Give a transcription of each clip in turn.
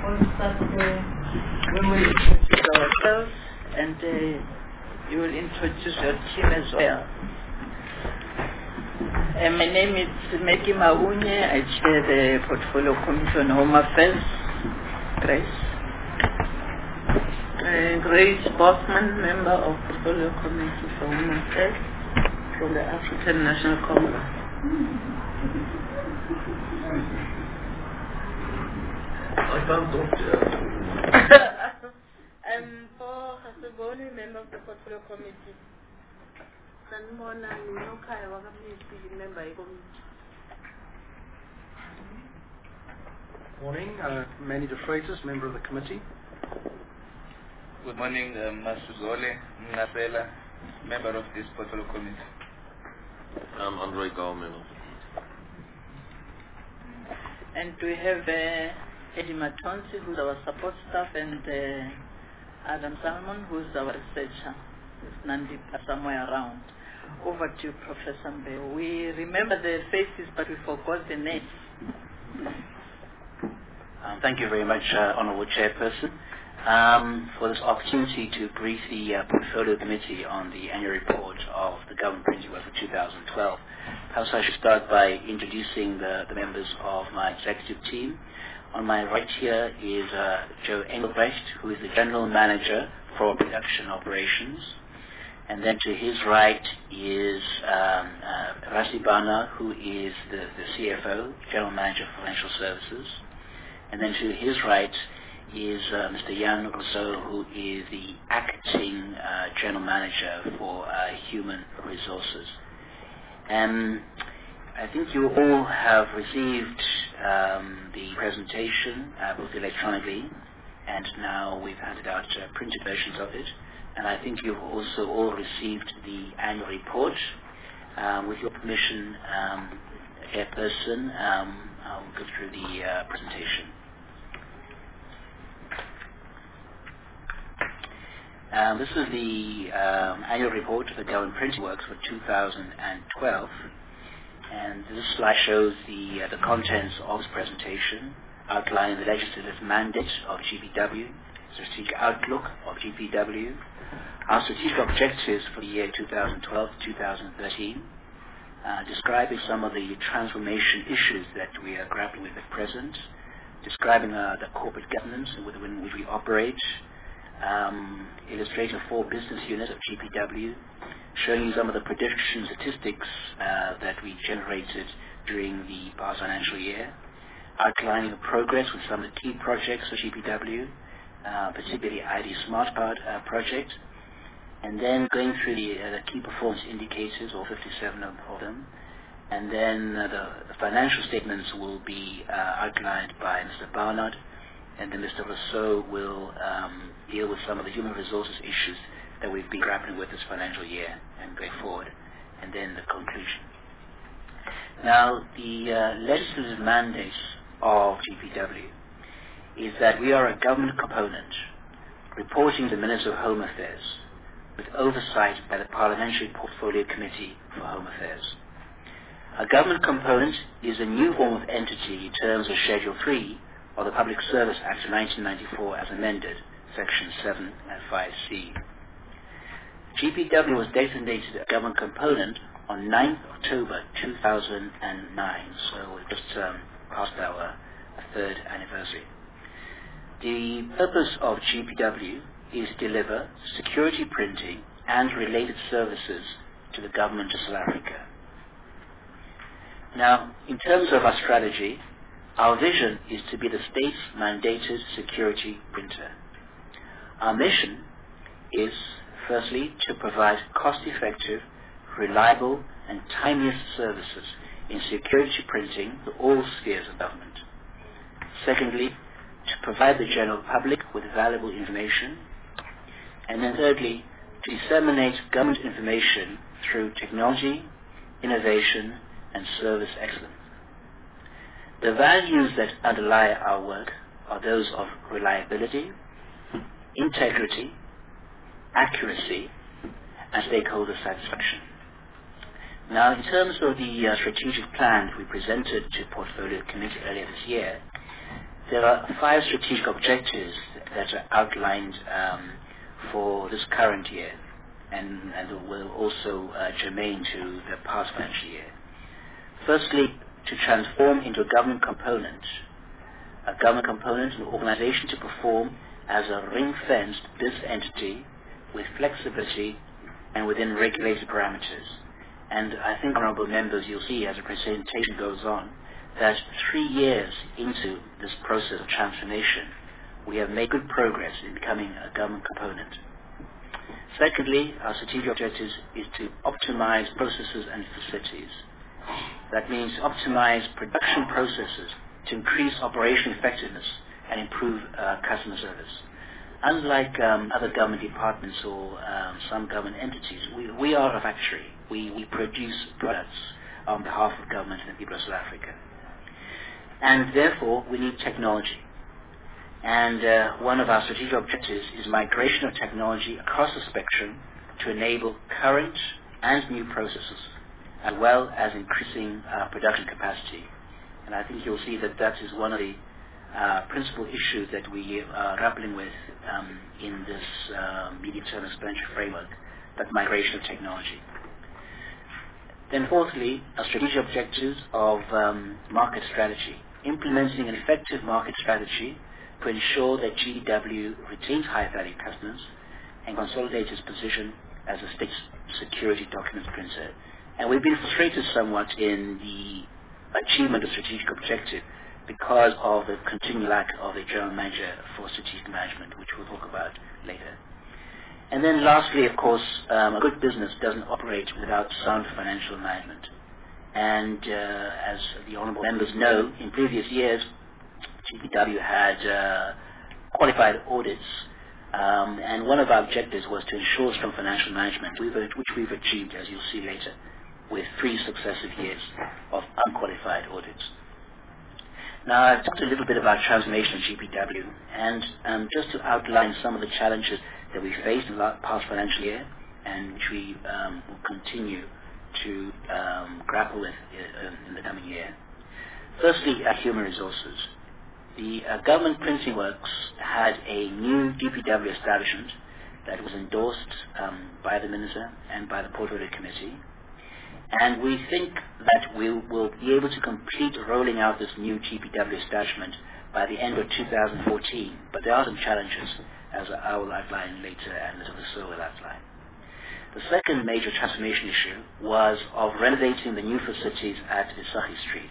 We will introduce ourselves and you will introduce your team as well. My name is Maggie Maunye. I chair the Portfolio Committee on Home Affairs. Grace. Grace Bosman, member of Portfolio Committee for Home Affairs from the African National Congress. I can't talk to you. I'm for Hasaboni, member of the Portfolio Committee. Sanmona Nunokai Wakamisi, member of the committee. Morning, Manny de Freitas, member of the committee. Good morning, Masuzole Mnapela, member of this Portfolio Committee. I'm Andre Gall, And we have Eddie Matonsi, who's our support staff, and Adam Salmon, who's our researcher. There's Nandi somewhere around. Over to you, Professor Mbe. We remember the faces, but we forgot the names. Thank you very much, Honourable Chairperson, for this opportunity to brief the Portfolio Committee on the annual report of the Government Printing Works for 2012. Perhaps I should start by introducing the members of my executive team. On my right here is Joe Engelbrecht, who is the General Manager for Production Operations. And then to his right is Rassi Bana, who is the CFO, General Manager for Financial Services. And then to his right is Mr. Jan Rousseau, who is the Acting General Manager for Human Resources. I think you all have received the presentation, both electronically, and now we've handed out printed versions of it. And I think you've also all received the annual report. With your permission, Chairperson, I'll go through the presentation. This is the annual report of the Government Printing Works for 2012. And this slide shows the contents of this presentation, outlining the legislative mandate of GPW, strategic outlook of GPW, our strategic objectives for the year 2012-2013, describing some of the transformation issues that we are grappling with at present, describing the corporate governance within which we operate, illustrating 4 business units of GPW, showing you some of the prediction statistics that we generated during the past financial year, outlining the progress with some of the key projects for GPW, particularly ID Smart Card project, and then going through the key performance indicators, all 57 of them, and then the financial statements will be outlined by Mr. Barnard, and then Mr. Rousseau will deal with some of the human resources issues that we've been grappling with this financial year and going forward, and then the conclusion. Now, the legislative mandate of GPW is that we are a government component reporting to the Minister of Home Affairs with oversight by the Parliamentary Portfolio Committee for Home Affairs. A government component is a new form of entity in terms of Schedule 3 of the Public Service Act of 1994 as amended, Section 7 and 5C. GPW was designated a government component on 9th October 2009, so we just passed our 3rd anniversary. The purpose of GPW is to deliver security printing and related services to the government of South Africa. Now, in terms of our strategy, our vision is to be the state's mandated security printer. Our mission is, firstly, to provide cost-effective, reliable, and timeous services in security printing to all spheres of government. Secondly, to provide the general public with valuable information. And then thirdly, to disseminate government information through technology, innovation, and service excellence. The values that underlie our work are those of reliability, integrity, accuracy, and stakeholder satisfaction. Now, in terms of the strategic plan we presented to Portfolio Committee earlier this year, There are 5 strategic objectives that are outlined for this current year, and will also germane to the past financial year. Firstly, to transform into a government component, an organization to perform as a ring-fenced business entity with flexibility and within regulated parameters. And I think, honourable members, you'll see as the presentation goes on that 3 years into this process of transformation, we have made good progress in becoming a government component. Secondly, our strategic objective is to optimize processes and facilities. That means optimize production processes to increase operational effectiveness and improve customer service. Unlike other government departments or some government entities, we are a factory. We produce products on behalf of government and the people of South Africa. And therefore, we need technology. And one of our strategic objectives is migration of technology across the spectrum to enable current and new processes, as well as increasing production capacity. And I think you'll see that that is one of the principal issues that we are grappling with in this medium-term expenditure framework, that migration of technology. Then fourthly, our strategic objectives of market strategy, implementing an effective market strategy to ensure that GPW retains high-value customers and consolidates its position as a state security documents printer. And we've been frustrated somewhat in the achievement of strategic objective because of the continued lack of a general manager for strategic management, which we'll talk about later. And then lastly, of course, a good business doesn't operate without sound financial management. And as the honourable members know, in previous years, GPW had qualified audits, and one of our objectives was to ensure strong financial management, which we've achieved, as you'll see later, with 3 successive years of unqualified audits. Now, I've talked a little bit about transformation in GPW, and just to outline some of the challenges that we faced in the past financial year, and which we will continue to grapple with in the coming year. Firstly, human resources. The government printing works had a new GPW establishment that was endorsed by the Minister and by the Portfolio Committee. And we think that we will be able to complete rolling out this new GPW establishment by the end of 2014. But there are some challenges, as I will outline later, and Mr. Vasseur will outline. The second major transformation issue was of renovating the new facilities at Visagie Street.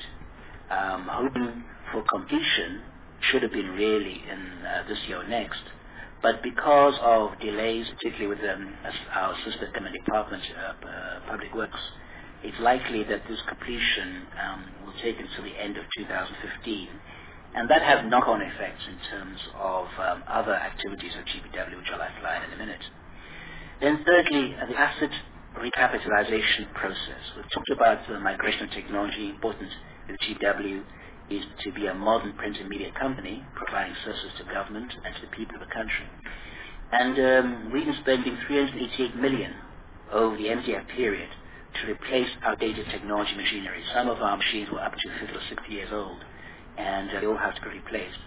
Hoping for completion should have been really in this year or next, but because of delays, particularly with our sister government department, Public Works, it's likely that this completion will take until the end of 2015, and that has knock-on effects in terms of other activities of GPW, which I'll outline in a minute. Then thirdly, the asset recapitalization process. We've talked about the migration of technology. Important with GPW is to be a modern print and media company, providing services to government and to the people of the country. And we've been spending 388 million over the MTF period to replace outdated technology machinery. Some of our machines were up to 50 or 60 years old, and they all have to be replaced.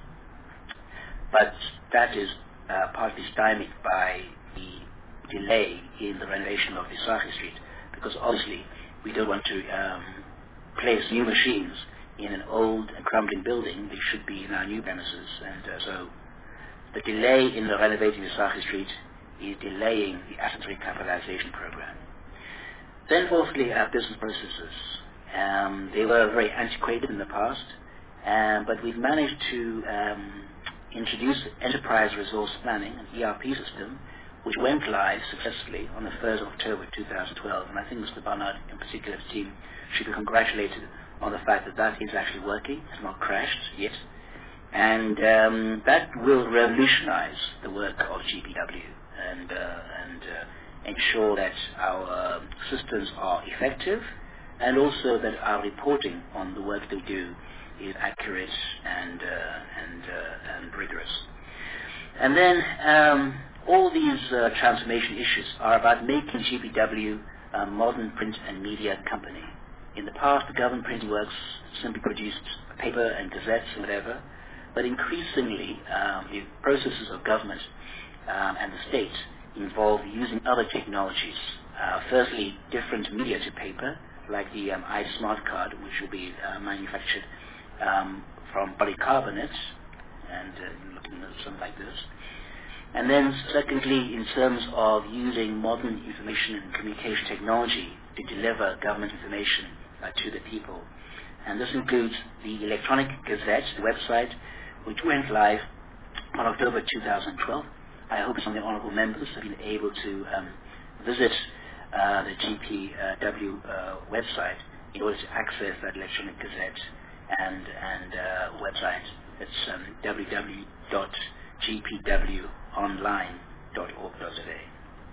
But that is partly stymied by the delay in the renovation of Visagie Street, because obviously we don't want to place new machines in an old and crumbling building. They should be in our new premises, and so the delay in the renovating Visagie Street is delaying the asset recapitalization program. Then fourthly, our business processes. They were very antiquated in the past, but we've managed to introduce enterprise resource planning, an ERP system, which went live successfully on the 1st of October 2012. And I think Mr. Barnard, in particular, his team, should be congratulated on the fact that that is actually working. It's not crashed yet. And that will revolutionize the work of GPW and ensure that our systems are effective, and also that our reporting on the work they do is accurate and rigorous. And then all these transformation issues are about making GPW a modern print and media company. In the past, the government printing works simply produced paper and gazettes and whatever, but increasingly the processes of government and the state involve using other technologies. Firstly, different media to paper, like the iSmart card, which will be manufactured from polycarbonate, and looking at something like this. And then secondly, in terms of using modern information and communication technology to deliver government information to the people. And this includes the Electronic Gazette, the website, which went live on October 2012. I hope some of the honourable members have been able to visit the GPW website in order to access that Electronic Gazette and website. It's www.gpwonline.org.za.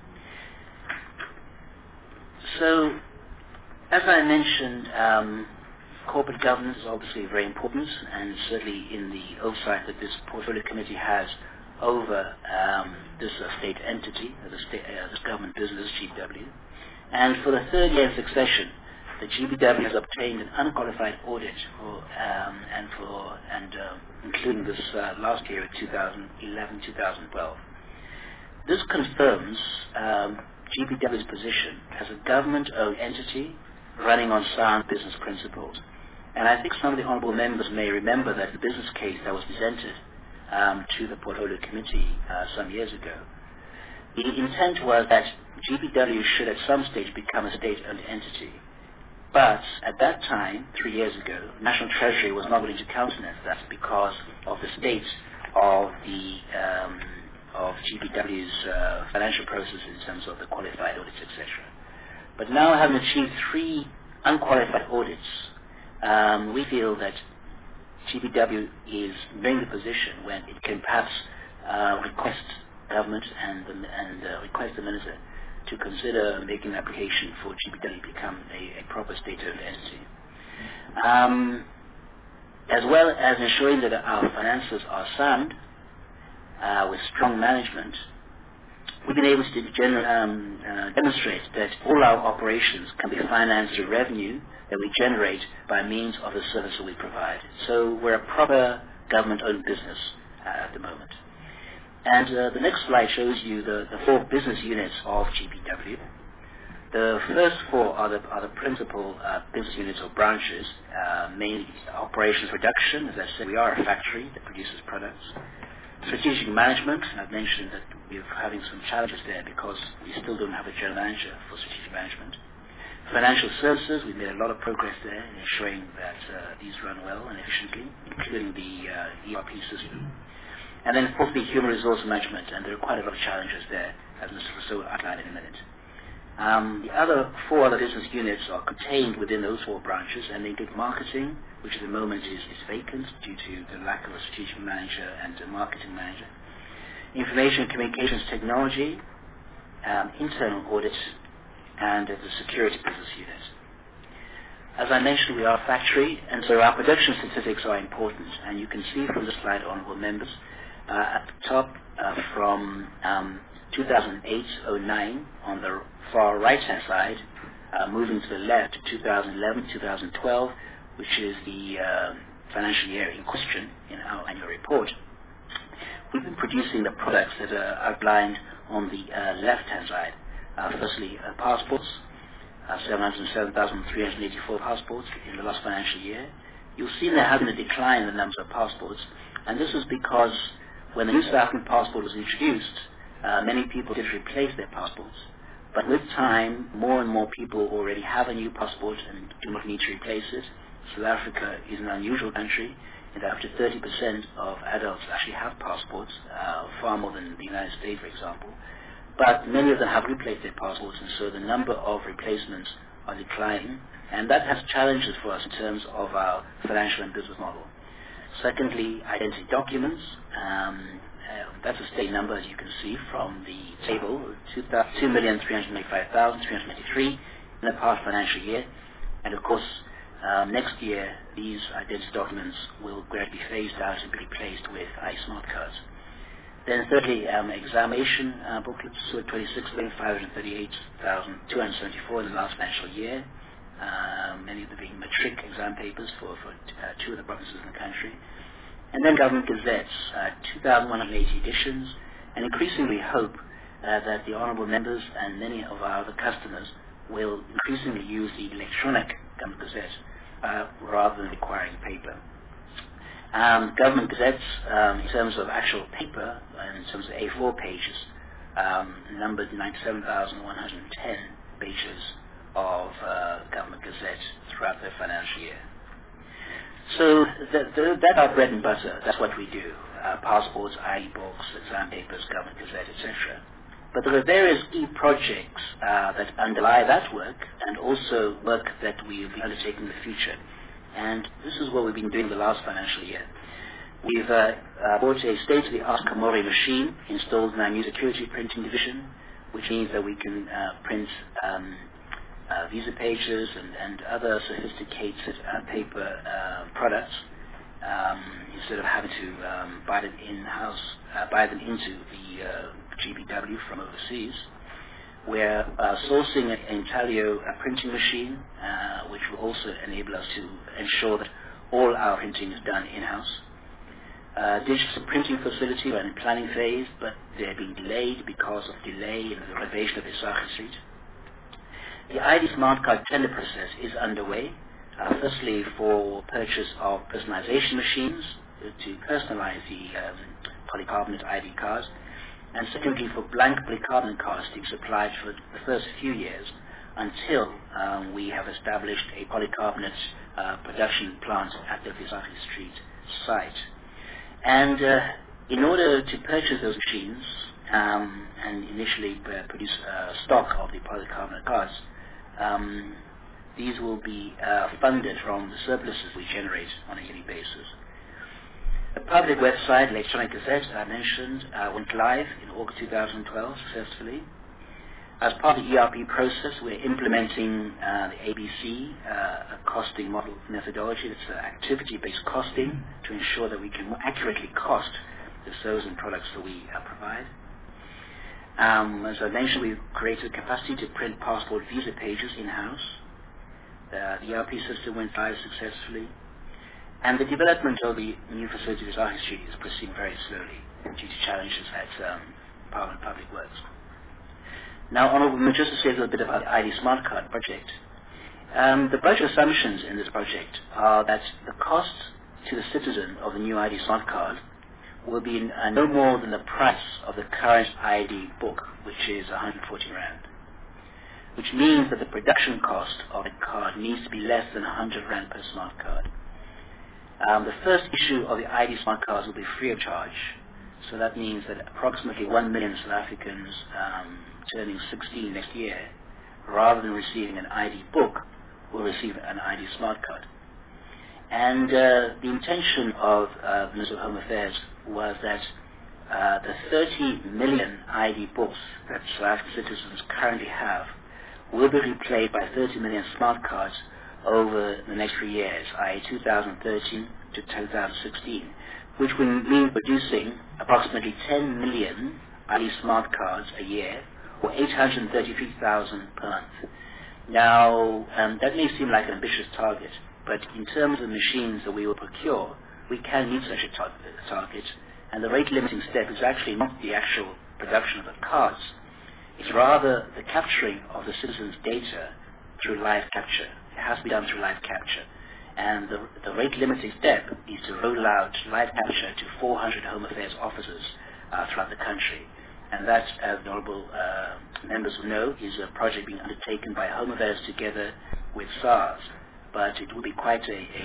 So, as I mentioned, corporate governance is obviously very important, and certainly in the oversight that this portfolio committee has over this state entity, this government business, GPW. And for the third year in succession, the GPW has obtained an unqualified audit including this last year of 2011-2012. This confirms GPW's position as a government-owned entity running on sound business principles. And I think some of the honourable members may remember that the business case that was presented to the portfolio committee some years ago. The intent was that GPW should at some stage become a state-owned entity. But at that time, 3 years ago, National Treasury was not willing to countenance that because of the state of GPW's financial processes in terms of the qualified audits, etc. But now, having achieved 3 unqualified audits, we feel that GPW is in the position when it can perhaps request government and request the minister to consider making an application for GPW to become a proper state-owned entity. As well as ensuring that our finances are sound, with strong management, we've been able to demonstrate that all our operations can be financed through revenue that we generate by means of the service that we provide. So we're a proper government-owned business at the moment. And the next slide shows you the 4 business units of GPW. The first 4 are the principal business units or branches, mainly operations production. As I said, we are a factory that produces products. Strategic management, and I've mentioned that we're having some challenges there because we still don't have a general manager for strategic management. Financial services, we've made a lot of progress there in ensuring that these run well and efficiently, including the ERP system. And then fourthly, human resource management, and there are quite a lot of challenges there, as Mr. Rousseau outlined in a minute. The other 4 other business units are contained within those 4 branches, and they include marketing, which at the moment is vacant due to the lack of a strategic manager and a marketing manager. Information and communications technology, internal audit, and the security business unit. As I mentioned, we are a factory, and so our production statistics are important, and you can see from the slide, honourable members, at the top from 2008-09 on the far right-hand side, moving to the left to 2011-2012, which is the financial year in question in our annual report. We've been producing the products that are outlined on the left-hand side. Firstly, passports, 707,384 passports in the last financial year. You'll see there has been a decline in the number of passports, and this is because when the new South African passport was introduced, many people did replace their passports. But with time, more and more people already have a new passport and do not need to replace it. South Africa is an unusual country in that up to 30% of adults actually have passports, far more than the United States, for example. But many of them have replaced their passports, and so the number of replacements are declining, and that has challenges for us in terms of our financial and business model. Secondly, identity documents. That's a state number, as you can see from the table, 2,395,393 in the past financial year. And of course, next year, these identity documents will gradually be phased out and be replaced with iSmart cards. Then thirdly, examination booklets, so 26,538,274 in the last financial year, many of them being matric exam papers for 2 of the provinces in the country. And then Government Gazettes, 2,180 editions, and increasingly hope that the honourable members and many of our other customers will increasingly use the electronic Government Gazette rather than requiring paper. Government Gazettes, in terms of actual paper, in terms of A4 pages, numbered 97,110 pages of Government Gazette throughout the financial year. So that's our bread and butter. That's what we do. Passports, ID books, exam papers, Government Gazette, etc. But there are various e-projects that underlie that work and also work that we'll be undertaking in the future. And this is what we've been doing the last financial year. We've bought a state-of-the-art Komori machine installed in our new security printing division, which means that we can print visa pages and other sophisticated paper products instead of having to buy them in-house, buy them into the GPW from overseas. We're sourcing an Intaglio printing machine, which will also enable us to ensure that all our printing is done in-house. Digital printing facility are in planning phase, but they're being delayed because of delay in the renovation of Isaacson Street. The ID Smart Card tender process is underway, firstly for purchase of personalization machines to personalize the polycarbonate ID cards, and secondly for blank polycarbonate cards to be supplied for the first few years until we have established a polycarbonate production plant at the Isaacson Street site. And in order to purchase those machines and initially produce stock of the polycarbonate cards, these will be funded from the surpluses we generate on a yearly basis. The public website, Electronic Gazette, I mentioned, went live in August 2012 successfully. As part of the ERP process, we're implementing the ABC, a costing model methodology. It's activity-based costing to ensure that we can more accurately cost the services and products that we provide. As I mentioned, we've created capacity to print passport visa pages in-house. The ERP system went live successfully. And the development of the new facility at Isaacson Street is proceeding very slowly due to challenges at Parliament Public Works. Now, Honourable Member, just to say a little bit about the ID Smart Card project. The budget assumptions in this project are that the cost to the citizen of the new ID Smart Card will be no more than the price of the current ID book, which is 140 Rand. Which means that the production cost of the card needs to be less than 100 Rand per smart card. The first issue of the ID Smart Cards will be free of charge. So that means that approximately 1 million South Africans turning 16 next year, rather than receiving an ID book, will receive an ID Smart Card. And the intention of the Minister of Home Affairs was that the 30 million ID books that South African citizens currently have will be replaced by 30 million smart cards over the next 3 years, i.e. 2013 to 2016, which will mean producing approximately 10 million ID smart cards a year, or 833,000 per month. Now, that may seem like an ambitious target, but in terms of machines that we will procure, we can meet such a target, and the rate limiting step is actually not the actual production of the cards. It's rather the capturing of the citizens' data through live capture. It has to be done through live capture. And the rate limiting step is to roll out live capture to 400 Home Affairs offices throughout the country. And that, as the honourable members will know, is a project being undertaken by Home Affairs together with SARS. But it will be quite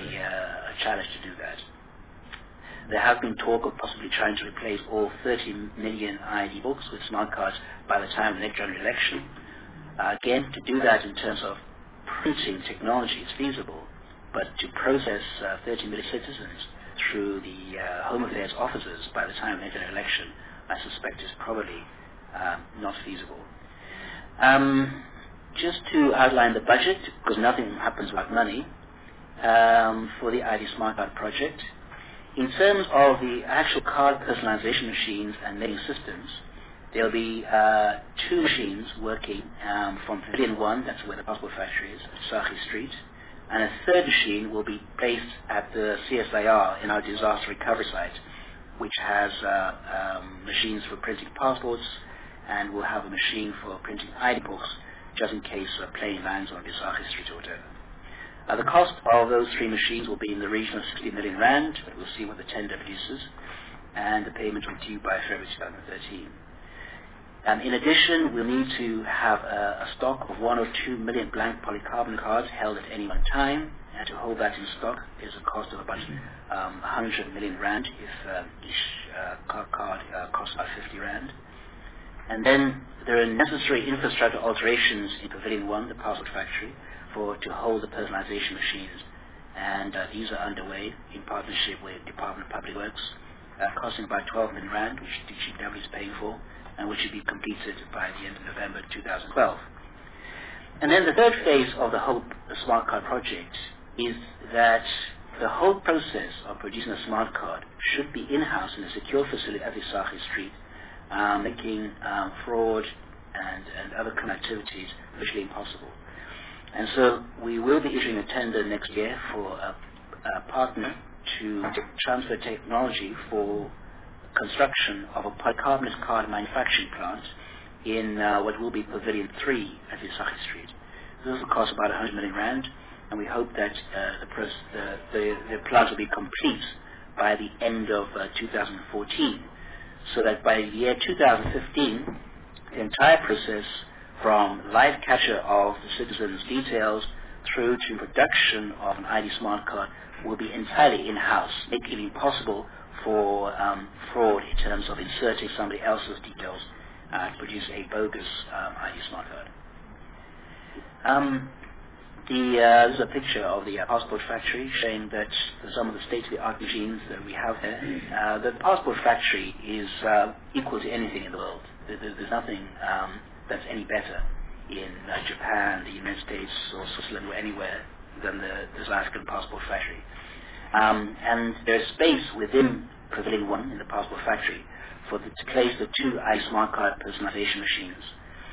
a challenge to do that. There has been talk of possibly trying to replace all 30 million ID books with smart cards by the time of the next general election. Again, to do that in terms of printing technology is feasible, but to process 30 million citizens through the Home Affairs offices by the time of the next general election, I suspect is probably not feasible. Just to outline the budget, because nothing happens without money, for the ID Smart Card project. In terms of the actual card personalization machines and mailing systems, there will be 2 machines working from Pavilion 1, that's where the passport factory is, at Isaacson Street, And a third machine will be placed at the CSIR in our disaster recovery site, which has machines for printing passports, and will have a machine for printing ID books, just in case a plane lands on Bisaki Street or whatever. The cost of those 3 machines will be in the region of 60 million rand, but we'll see what the tender produces, and the payment will be due by February 2013. In addition, we'll need to have a stock of 1 or 2 million blank polycarbonate cards held at any one time, and to hold that in stock is a cost of about 100 million rand if each card costs about 50 rand. And then there are necessary infrastructure alterations in Pavilion 1, the passport factory, to hold the personalization machines, and these are underway in partnership with Department of Public Works, costing about 12 million rand, which GPW is paying for, and which should be completed by the end of November 2012. And then the third phase of the whole smart card project is that the whole process of producing a smart card should be in-house in a secure facility at Bisaki Street, making fraud and other criminal activities virtually impossible. And so we will be issuing a tender next year for a partner to transfer technology for construction of a polycarbonate card manufacturing plant in what will be Pavilion 3 at Bisaki Street. This will cost about 100 million rand, and we hope that the plant will be complete by the end of 2014, so that by the year 2015, the entire process from live capture of the citizens' details through to production of an ID smart card will be entirely in-house, making it impossible for fraud in terms of inserting somebody else's details to produce a bogus ID smart card. This is a picture of the passport factory showing that some of the state-of-the-art machines that we have there. The passport factory is equal to anything in the world. There's nothing that's any better in Japan, the United States, or Switzerland, or anywhere than the South African passport factory. And there's space within Pavilion 1 in the passport factory to place the 2 ID smart card personalization machines.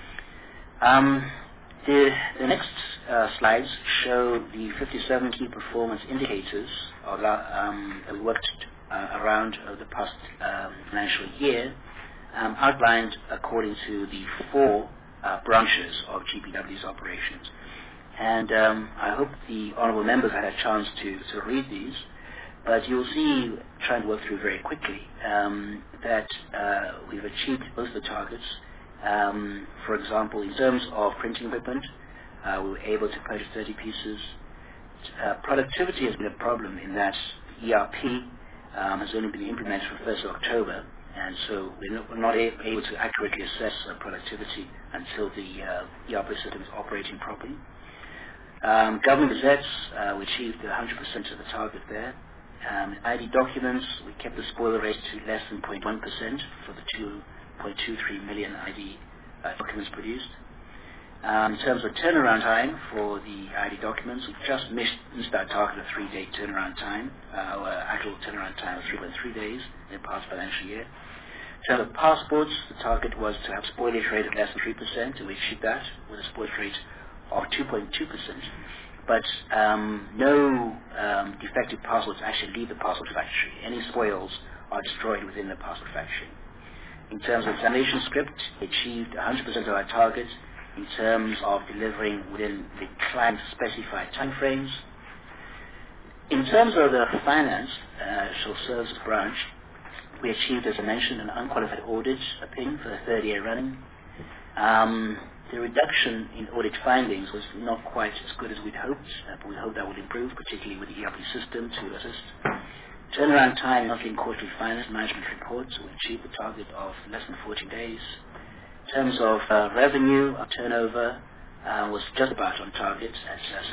The next slides show the 57 key performance indicators that we worked around over the past financial year, outlined according to the 4 branches of GPW's operations. And I hope the honourable members had a chance to read these, but you'll see, trying to work through very quickly, that we've achieved most of the targets. For example, in terms of printing equipment, we were able to purchase 30 pieces. Productivity has been a problem in that ERP has only been implemented from 1st of October, and so we're not able to accurately assess productivity until the ERP system is operating properly. Government gazettes, we achieved 100% of the target there. ID documents, we kept the spoiler rate to less than 0.1% for the 2.23 million ID documents produced. In terms of turnaround time for the ID documents, we've just missed our target of 3-day turnaround time. Our actual turnaround time was 3.3 days in the past financial year. In terms of passports, the target was to have spoilage rate of less than 3%, and we achieved that with a spoilage rate of 2.2%. But no defective passports actually leave the passport factory. Any spoils are destroyed within the passport factory. In terms of examination script, we achieved 100% of our target in terms of delivering within the client-specified timeframes. In terms of the finance, social services branch, we achieved, as I mentioned, an unqualified audit opinion for the 3rd year running. The reduction in audit findings was not quite as good as we'd hoped, but we hope that would improve, particularly with the ERP system to assist. Turnaround time, monthly and quarterly finance management reports, we achieved the target of less than 14 days. In terms of revenue, our turnover was just about on target at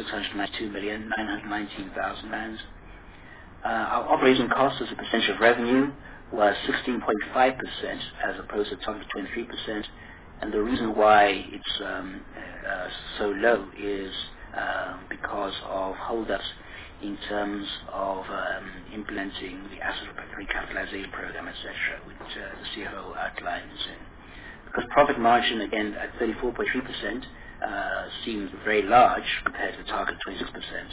692,919,000 rands. Our operating costs as a percentage of revenue was 16.5% as opposed to target 23%. And the reason why it's so low is because of holdups in terms of implementing the asset recapitalization program, etc., which the CFO outlines. Because profit margin, again, at 34.3%, seems very large compared to the target 26%.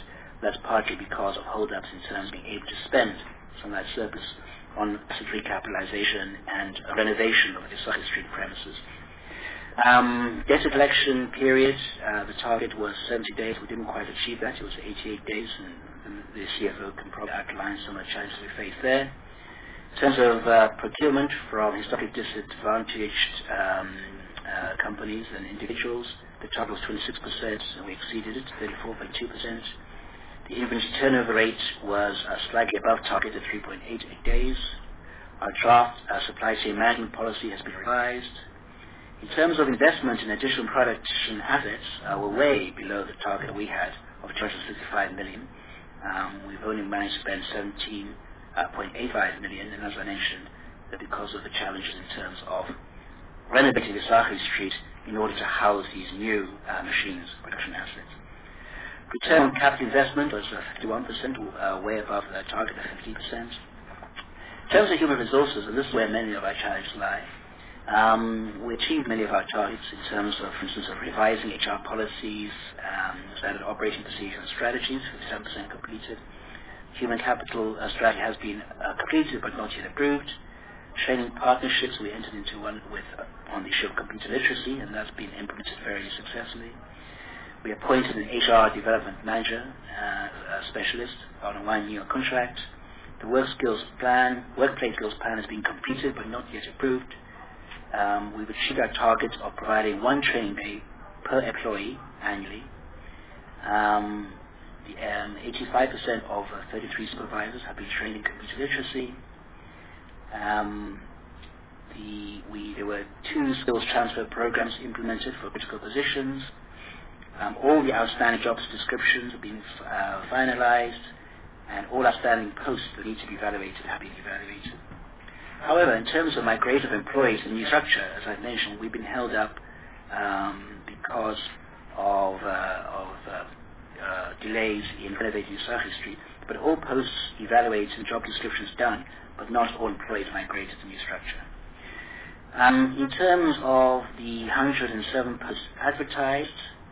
That's partly because of hold-ups in terms of being able to spend some of that surplus on asset recapitalization and renovation of the Isaki Street premises. Data collection period, the target was 70 days. We didn't quite achieve that. It was 88 days, and the CFO can probably outline some of the challenges we faced there. In terms of procurement from historically disadvantaged companies and individuals, the target was 26%, and we exceeded it, 34.2%. The inventory turnover rate was slightly above target at 3.88 days. Our draft supply chain management policy has been revised. In terms of investment in additional production assets, we're way below the target we had of 265 million. We've only managed to spend 17.85 million, and as I mentioned, that because of the challenges in terms of renovating the Isaki Street in order to house these new machines, production assets. Return on capital investment was 51%, way above the target of 50%. In terms of human resources, and this is where many of our challenges lie, we achieved many of our targets in terms of, for instance, of revising HR policies, standard operating procedures and strategies, 57% completed. Human capital strategy has been completed but not yet approved. Training partnerships, we entered into one with on the issue of computer literacy, and that's been implemented very successfully. We appointed an HR development manager, specialist, on a 1-year contract. The workplace skills plan has been completed but not yet approved. We've achieved our target of providing 1 training day per employee annually. 85% of 33 supervisors have been trained in computer literacy. There were 2 skills transfer programs implemented for critical positions. All the outstanding jobs descriptions have been finalized, and all outstanding posts that need to be evaluated have been evaluated. However, in terms of migration of employees in the new structure, as I mentioned, we've been held up because of delays in renovating Isaki Street, but all posts evaluated and job descriptions done, but not all employees migrated to the new structure. In terms of the 107 posts advertised,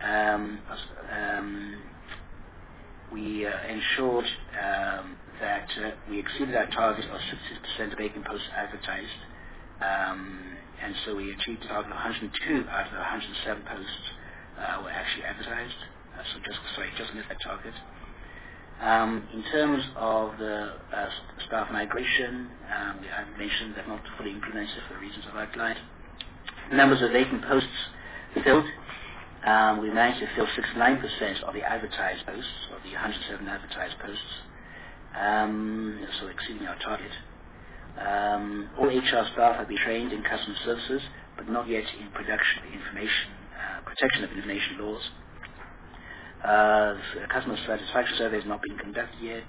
we ensured that we exceeded our target of 60% of vacant posts advertised, and so we achieved a target of 102 out of the 107 posts were actually advertised. Just missed that target. In terms of the staff migration, I mentioned that not fully implemented for the reasons I've outlined. Numbers of vacant posts filled. We managed to fill 69% of the advertised posts, of the 107 advertised posts, so exceeding our target. All HR staff have been trained in customer services, but not yet in protection of information laws. Customer satisfaction survey has not been conducted yet.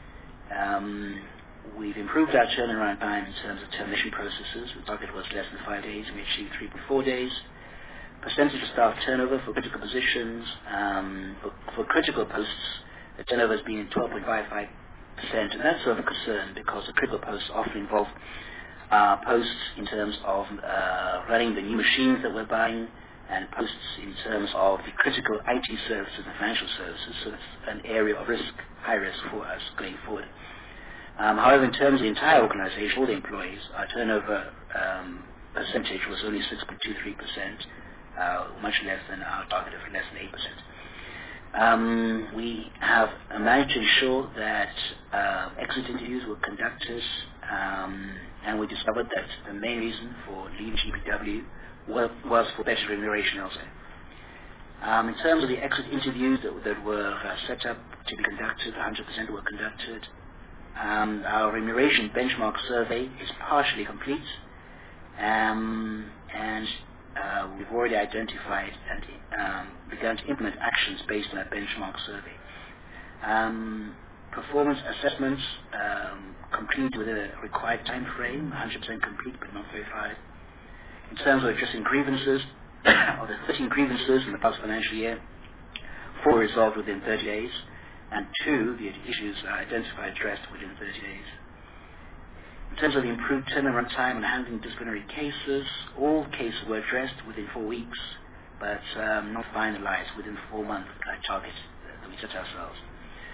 We've improved our turnaround time in terms of termination processes. The target was less than 5 days, and we achieved 3.4 days. Percentage of staff turnover for critical positions, for critical posts, the turnover has been 12.55%, and that's sort of a concern because the critical posts often involve posts in terms of running the new machines that we're buying, and posts in terms of the critical IT services and financial services, so it's an area of risk, high risk for us going forward. However, in terms of the entire organization, all the employees, our turnover percentage was only 6.23%, much less than our target of less than 8%. We have managed to ensure that exit interviews were conducted, and we discovered that the main reason for leaving GPW was for better remuneration elsewhere. In terms of the exit interviews that were set up to be conducted, 100% were conducted. Our remuneration benchmark survey is partially complete, and we've already identified and begun to implement actions based on that benchmark survey. Performance assessments complete within a required time frame, 100% complete but not verified. In terms of addressing grievances, of the 13 grievances in the past financial year, 4 were resolved within 30 days, and 2, the issues identified, addressed within 30 days. In terms of the improved turnaround time and handling disciplinary cases, all cases were addressed within 4 weeks, but not finalized within 4 months, like target that we set ourselves.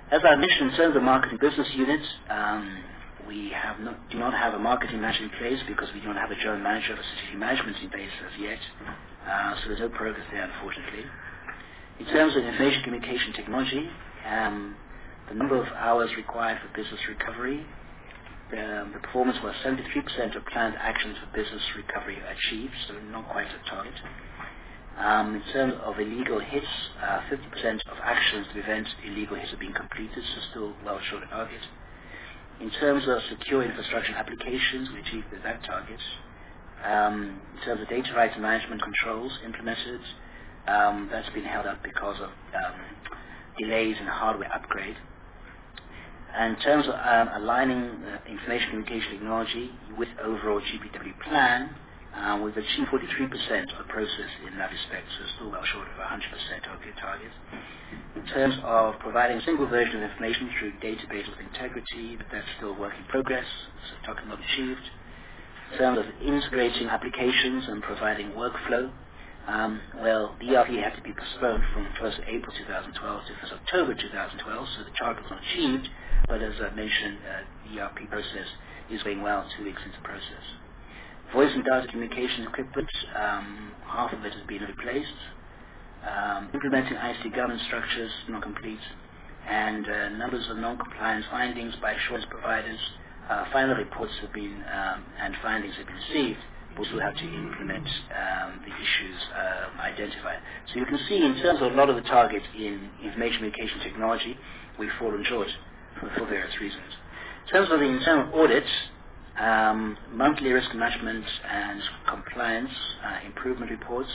As I mentioned, in terms of the marketing business unit, we do not have a marketing manager in place because we do not have a general manager of strategic management in place as yet. So there's no progress there, unfortunately. In terms of information communication technology, the number of hours required for business recovery, the performance was 73% of planned actions for business recovery achieved, so not quite at target. In terms of illegal hits, 50% of actions to prevent illegal hits have been completed, so still well short of target. In terms of secure infrastructure applications, we achieved that target. In terms of data rights management controls implemented, that's been held up because of delays in hardware upgrade. And in terms of aligning information communication technology with overall GPW plan, we've achieved 43% of the process in that respect, so still well short of 100% of the target. In terms of providing a single version of information through database with integrity, but that's still work in progress, so target not achieved. In terms of integrating applications and providing workflow, well, the ERP had to be postponed from 1st April 2012 to 1st October 2012, so the target was not achieved, but as I mentioned, the ERP process is going well 2 weeks into the process. Voice and data communication equipment, half of it has been replaced. Implementing ICT governance structures, not complete. And numbers of non-compliance findings by assurance providers. Final reports have been, and findings have been received. We also have to implement the issues identified. So you can see in terms of a lot of the targets in information communication technology, we've fallen short for various reasons. In terms of the internal audits, monthly risk management and compliance improvement reports,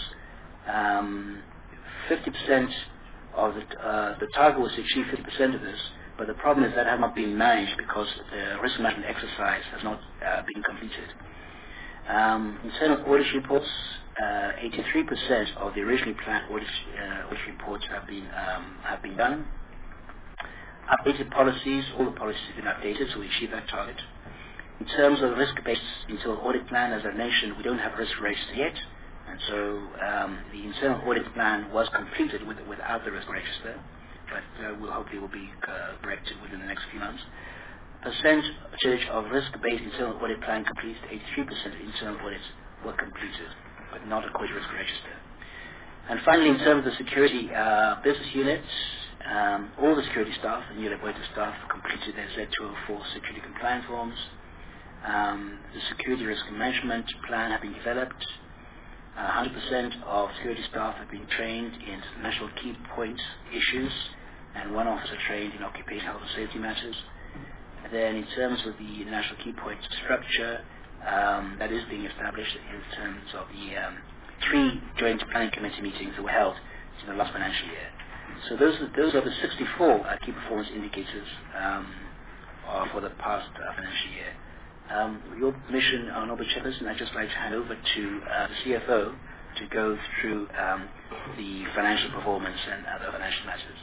50% of the target was to achieve 50% of this, but the problem is that has not been managed because the risk management exercise has not been completed. Internal audit reports, 83% of the originally planned audit reports have been done. Updated policies, all the policies have been updated, so we achieved that target. In terms of risk-based internal audit plan, as I mentioned, we don't have a risk register yet, and so the internal audit plan was completed without the risk register, but hopefully will be corrected within the next few months. Percentage of risk-based internal audit plan completed, 83% of internal audits were completed, but not according to risk register. And finally, in terms of the security business units, all the security staff and newly appointed staff completed their Z204 security compliance forms. The security risk management plan has been developed. 100% of security staff have been trained in national key point issues, and one officer trained in occupational health and safety matters. And then in terms of the national key point structure, that is being established in terms of the 3 joint planning committee meetings that were held in the last financial year. So those are the 64 key performance indicators for the past financial year. With your permission, Honourable Chairperson, I'd just like to hand over to the CFO to go through the financial performance and other financial matters.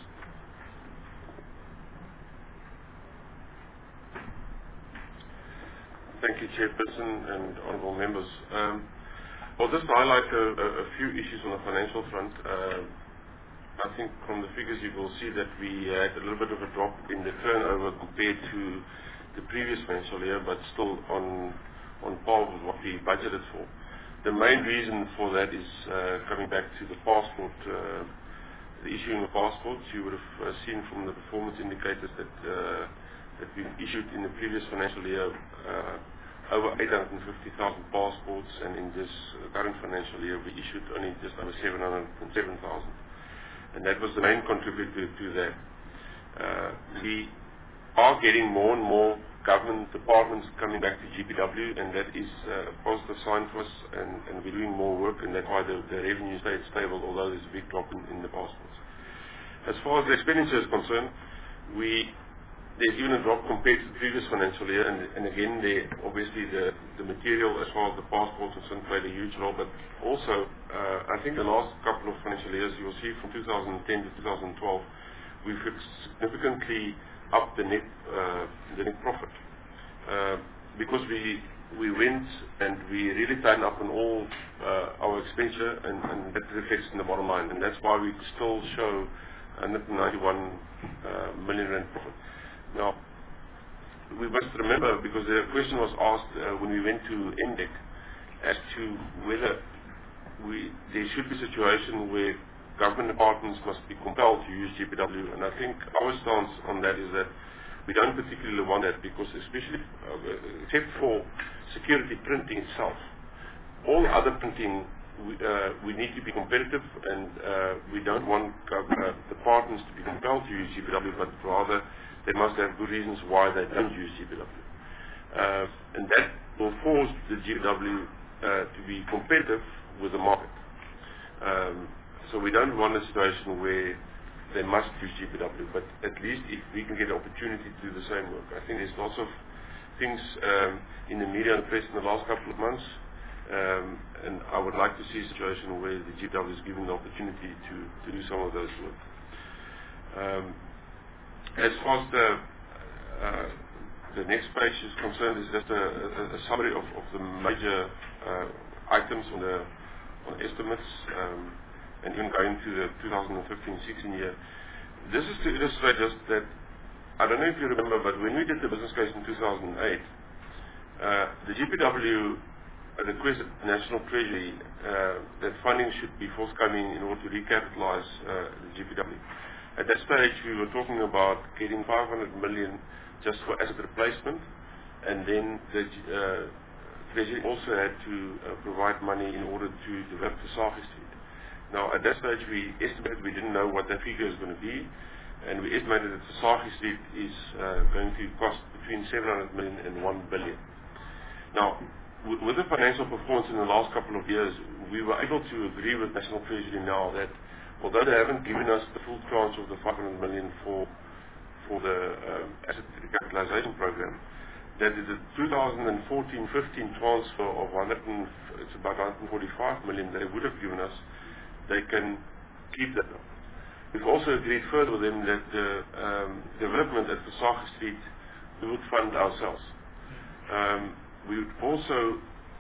Thank you, Chairperson and honourable members. I'll just highlight a few issues on the financial front. I think from the figures you will see that we had a little bit of a drop in the turnover compared to the previous financial year, but still on par with what we budgeted for. The main reason for that is coming back to the passport, the issuing of passports. You would have seen from the performance indicators that we issued in the previous financial year over 850,000 passports, and in this current financial year we issued only just over 707,000. And that was the main contributor to that. We are getting more and more government departments coming back to GPW, and that is a positive sign for us, and we're doing more work, and that's why the revenue stayed stable, although there's a big drop in the passports. As far as the expenditure is concerned, there's even a drop compared to the previous financial year, and again, obviously the material as far as the passports and so on played a huge role, but also I think the last couple of financial years, you'll see from 2010 to 2012, we've significantly upped the net profit because we went and we really tightened up on all our expenditure, and that reflects in the bottom line, and that's why we still show 191 million rand profit. Now, we must remember, because the question was asked when we went to NDEC as to whether there should be a situation where government departments must be compelled to use GPW, and I think our stance on that is that we don't particularly want that, because especially, except for security printing itself, all other printing, we need to be competitive, and we don't want departments to be compelled to use GPW, but rather they must have good reasons why they don't use GPW. And that will force the GPW to be competitive with the market. So we don't want a situation where they must use GPW, but at least if we can get an opportunity to do the same work. I think there's lots of things in the media and press in the last couple of months, and I would like to see a situation where the GPW is given the opportunity to do some of those work. As far as the next page is concerned, is just a summary of the major items on estimates, and even going to the 2015-16 year. This is to illustrate just that, I don't know if you remember, but when we did the business case in 2008, the GPW requested National Treasury that funding should be forthcoming in order to recapitalize the GPW. At that stage, we were talking about getting 500 million just for asset replacement, and then the Treasury also had to provide money in order to develop the Sagie Street. Now, at that stage, we estimated, we didn't know what that figure is going to be, and we estimated that the Sagie Street is going to cost between 700 million and 1 billion. Now, with the financial performance in the last couple of years, we were able to agree with National Treasury now that, although they haven't given us the full tranche of the 500 million for the asset recapitalization program, that the 2014-15 transfer of it's about 145 million that they would have given us, they can keep that. We've also agreed further with them that the development at the Sagie Street we would fund ourselves. We would also,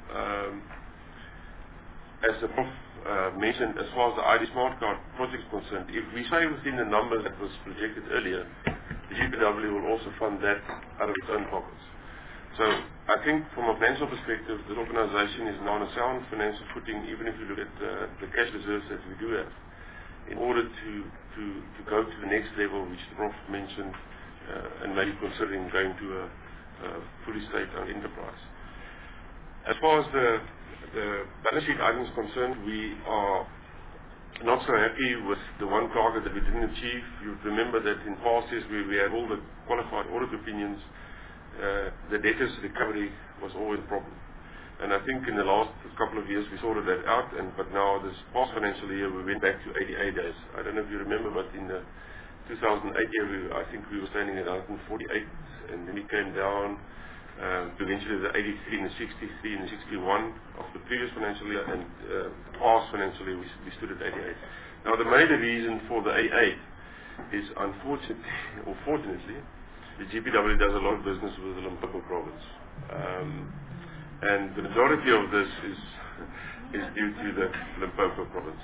as the Prof mentioned, as far as the ID Smart Card project is concerned, if we stay within the numbers that was projected earlier, the GPW will also fund that out of its own pockets. So I think from a financial perspective, this organization is now on a sound financial footing, even if you look at the cash reserves that we do have, in order to go to the next level, which the Prof mentioned, and maybe considering going to a fully state-owned enterprise. As far as the balance sheet items concerned, we are not so happy with the one target that we didn't achieve. You remember that in past years we had all the qualified audit opinions. The debtors recovery was always a problem. And I think in the last couple of years we sorted that out, but now this past financial year we went back to 88 days. I don't know if you remember, but in the 2008 year I think we were standing at 148, and then we came down to eventually the 83 and the 63 and the 61 of the previous financial year, and past financial year we stood at 88. Now the major reason for the 88 is unfortunately, or fortunately, the GPW does a lot of business with the Limpopo province. And the majority of this is due to the Limpopo province.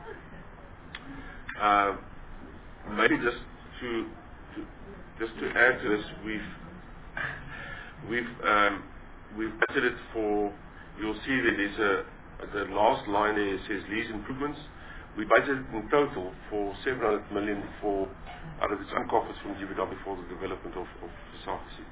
Maybe just to add to this, we've budgeted for. You'll see that there's the last line there says lease improvements. We budgeted in total for 700 million out of its own coffers from GPW for the development of the Sagie Street.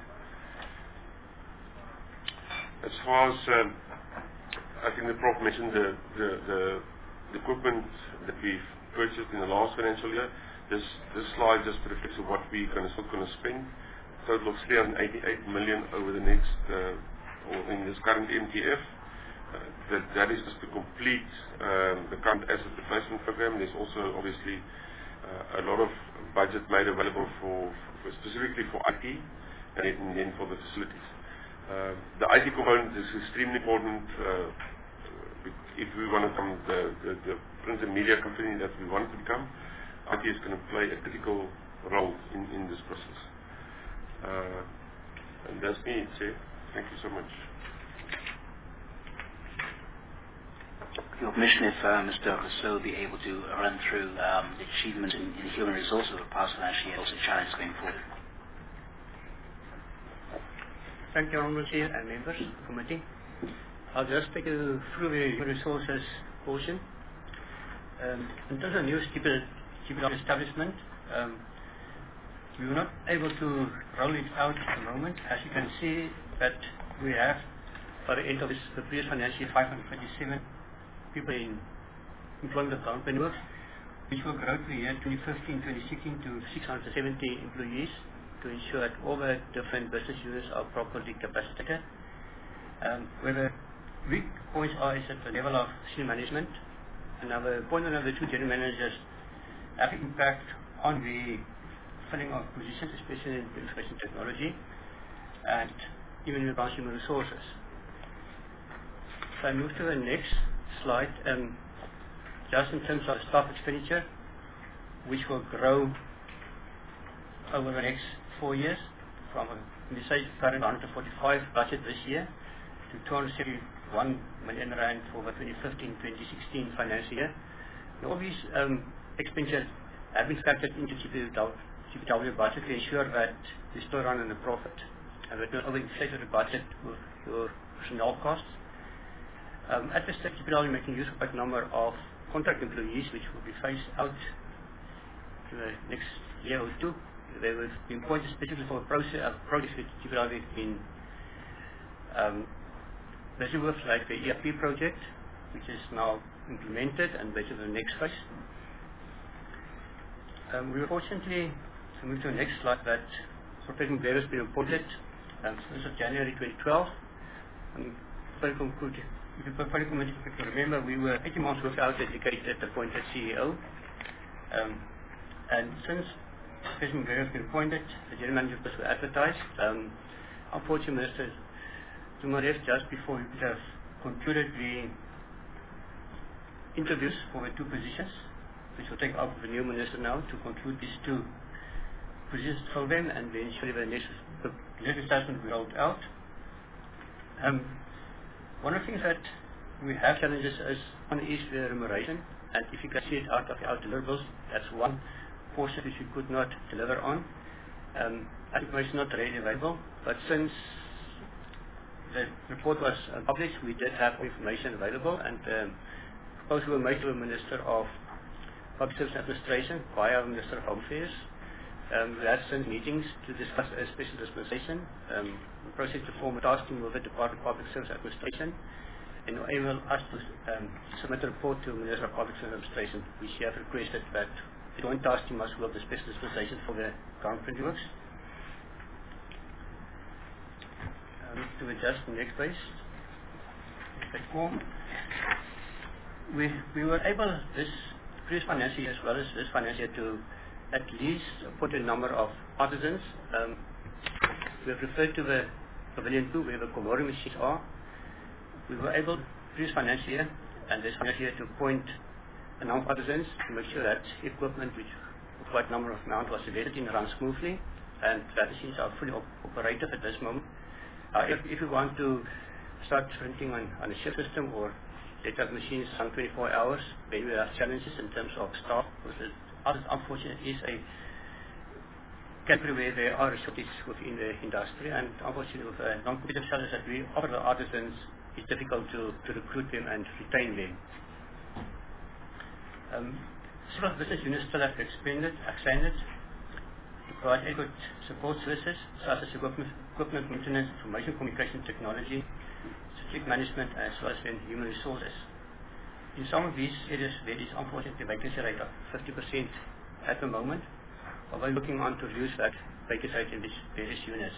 As far as I think the Prof mentioned the equipment that we've purchased in the last financial year. This slide just reflects what we're still going to spend. A total of 388 million over the next, or in this current MTF. That is just to complete the current asset replacement program. There's also obviously a lot of budget made available for specifically for IT and then for the facilities. The IT component is extremely important. If we want to become the print and media company that we want to become, IT is going to play a critical role in this process. And that's me, Chair. Thank you so much. your permission, if Mr. Rousseau will be able to run through the achievement in human resources of the past financial year, also challenges going forward. Thank you, Honourable Chair and members of the committee. I'll just take you through the human resources portion. In terms of new GPW establishment, we were not able to roll it out at the moment. As you can see that we have, by the end of the previous financial year, 527 people in employment of entrepreneurs, which will grow to the year 2015-2016 to 670 employees to ensure that all the different business units are properly capacitated. Where the weak points are is at the level of senior management, and the appointment of the two general managers have impact on the filling of positions, especially in information technology and even in the consumer resources. So I move to the next slide, just in terms of staff expenditure, which will grow over the next 4 years from the current 145 budget this year to 271 million rand for the 2015-2016 financial year. And all these expenditures have been factored into GPW budget to ensure that we still run in a profit and that we not overinflated the budget with your personnel costs. At this stage, GPW is making use of a number of contract employees which will be phased out in the next year or two. They will be appointed specifically for projects which GPW has been busy with, like the ERP project, which is now implemented and based on the next phase. We were fortunately to move to the next slide that Professor Mberu has been appointed 1st of January 2012. If the portfolio committee can remember, we were 18 months without a dedicated appointed CEO. And since Professor Mberu has been appointed, the general manager was advertised. Unfortunately, Mr. Zuma left just before we could have concluded the interviews for the two positions, which will take up with the new minister now to conclude these two positions for them, and then surely the legislation will be rolled out. One of the things that we have challenges is one is the remuneration, and if you can see it out of our deliverables, that's one portion which we could not deliver on. Information is not readily available, but since the report was published, we did have information available, and proposals were made to the Minister of Public Service Administration via the Minister of Home Affairs. We had since meetings to discuss a special dispensation. We proceeded to form a task team with the Department of Public Service Administration and enable us to submit a report to the Minister of Public Service Administration, which we have requested that the joint task team must work the special dispensation for the government works. To adjust the next page. Page 4. We were able this previous financial year as well as this financial year to at least put a number of artisans. We have referred to the Pavilion 2 where the Komori machines are. We were able previous financial year and this financial year to appoint a number of artisans to make sure that equipment which a quite number of amount was invested in runs smoothly, and that machines are fully operative at this moment. If we want to start printing on a shift system or let up machines run 24 hours, then we have challenges in terms of staff, because unfortunately is a category where there are shortages within the industry, and unfortunately with the non-competitive salaries that we offer the artisans, it's difficult to recruit them and retain them. Several business units still have expanded to provide adequate support services such as equipment maintenance, information communication technology, strategic management, as well as human resources. In some of these areas, there is unfortunately a vacancy rate of 50% at the moment, but we're looking on to reduce that vacancy rate in these various units.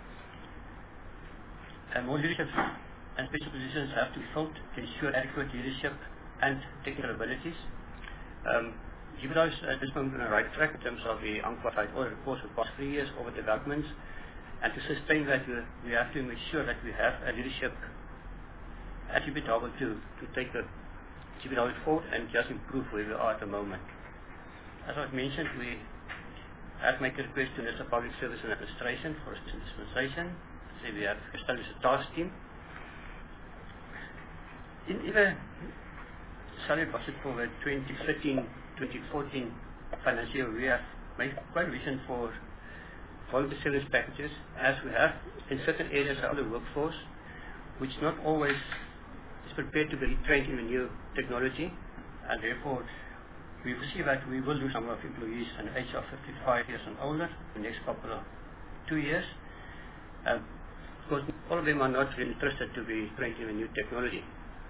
And more leadership and special positions have to be filled to ensure adequate leadership and technical abilities. GPW is at this moment on the right track in terms of the unqualified audit reports for the past 3 years over developments, and to sustain that we have to make sure that we have a leadership at GPW to take the GPW forward and just improve where we are at the moment. As I've mentioned, we have made a request to the Minister of Public Service and Administration for a special dispensation. So we have established a task team. In the salary budget for the 2013-2014 financial year, we have made quite a vision for voluntary service packages, as we have in certain areas of the workforce, which not always is prepared to be trained in the new technology, and therefore we foresee that we will lose some of employees in the age of 55 years and older in the next couple of 2 years. Because all of them are not really interested to be trained in the new technology.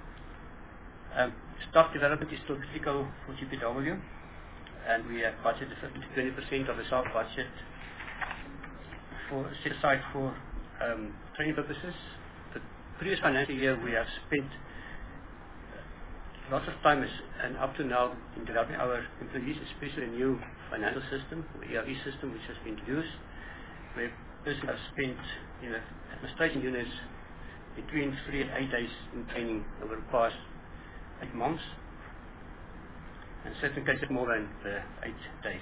Staff development is still critical for GPW, and we have budgeted 50 to 20% of the staff budget set aside for training purposes. The previous financial year we have spent lots of time and up to now in developing our employees, especially a new financial system, the ERP system, which has been introduced, where persons have spent in the administration units between 3 and 8 days in training over the past 8 months, and in certain cases more than 8 days.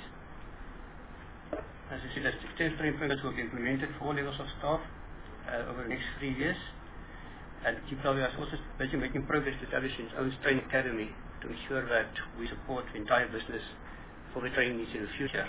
As I said, extensive training programs will be implemented for all levels of staff over the next 3 years. And GPW has also been making progress to establish its own training academy to ensure that we support the entire business for the training needs in the future.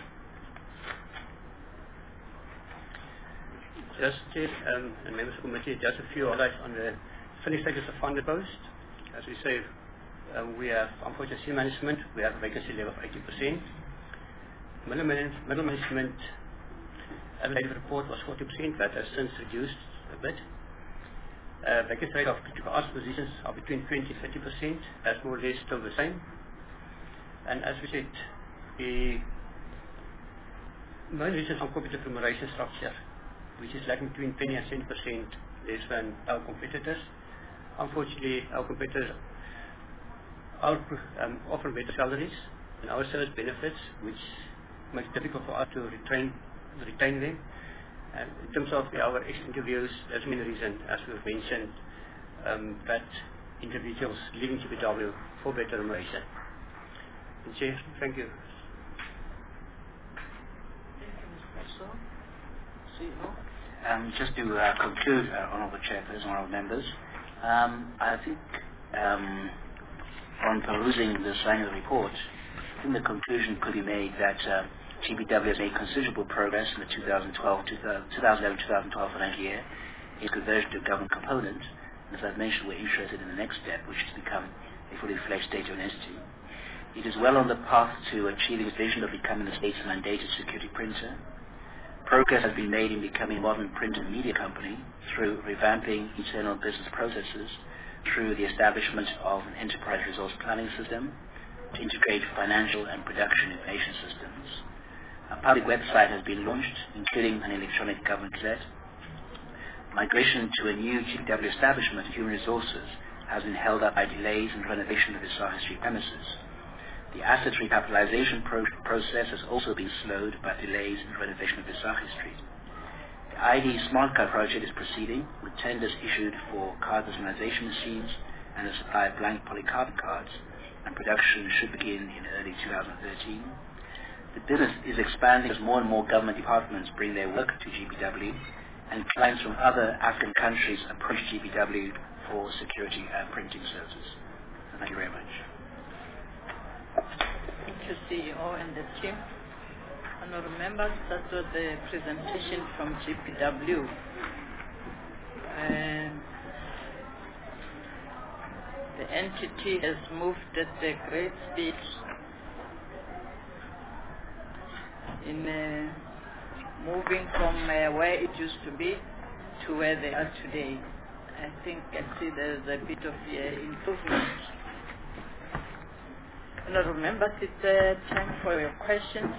Just and members of the committee, just a few highlights on the finished status of funded post. As we say, we have, unfortunately, senior management, we have a vacancy level of 80%. Middle management, at the date of the report, was 40%, that has since reduced a bit. Vacancy rate of critical arts positions are between 20 and 30%, that's more or less still the same. And as we said, the main reason for competitive remuneration structure, which is lagging between 20 and 10% less than our competitors. Unfortunately, our competitors are offering better salaries and our service benefits, which makes it difficult for us to retain them. And in terms of our interviews, that's the main reason, as we've mentioned, that individuals leaving GPW for better remuneration. Chair, thank you. Just to conclude, Honourable Chairperson, Honourable Members, I think on perusing the annual report, I think the conclusion could be made that GPW has made considerable progress in the 2011-2012 financial year in conversion to a government component. And as I've mentioned, we're interested in the next step, which is to become a fully fledged state-owned entity. It is well on the path to achieving its vision of becoming the state's mandated security printer. Progress has been made in becoming a modern print and media company through revamping internal business processes, through the establishment of an enterprise resource planning system to integrate financial and production information systems. A public website has been launched, including an electronic government gazette. Migration to a new GPW establishment, human resources, has been held up by delays in renovation of the Visagie Street premises. The asset recapitalization process has also been slowed by delays in renovation of Visagie Street. The ID Smart Card project is proceeding, with tenders issued for card personalization machines and the supply of blank polycarbonate cards, and production should begin in early 2013. The business is expanding as more and more government departments bring their work to GPW, and clients from other African countries approach GPW for security and printing services. Thank you very much. Thank you, CEO and the team. Honourable members, that was the presentation from GPW. The entity has moved at a great speed in moving from where it used to be to where they are today. I think I see there's a bit of improvement. Honourable members, it's time for your questions,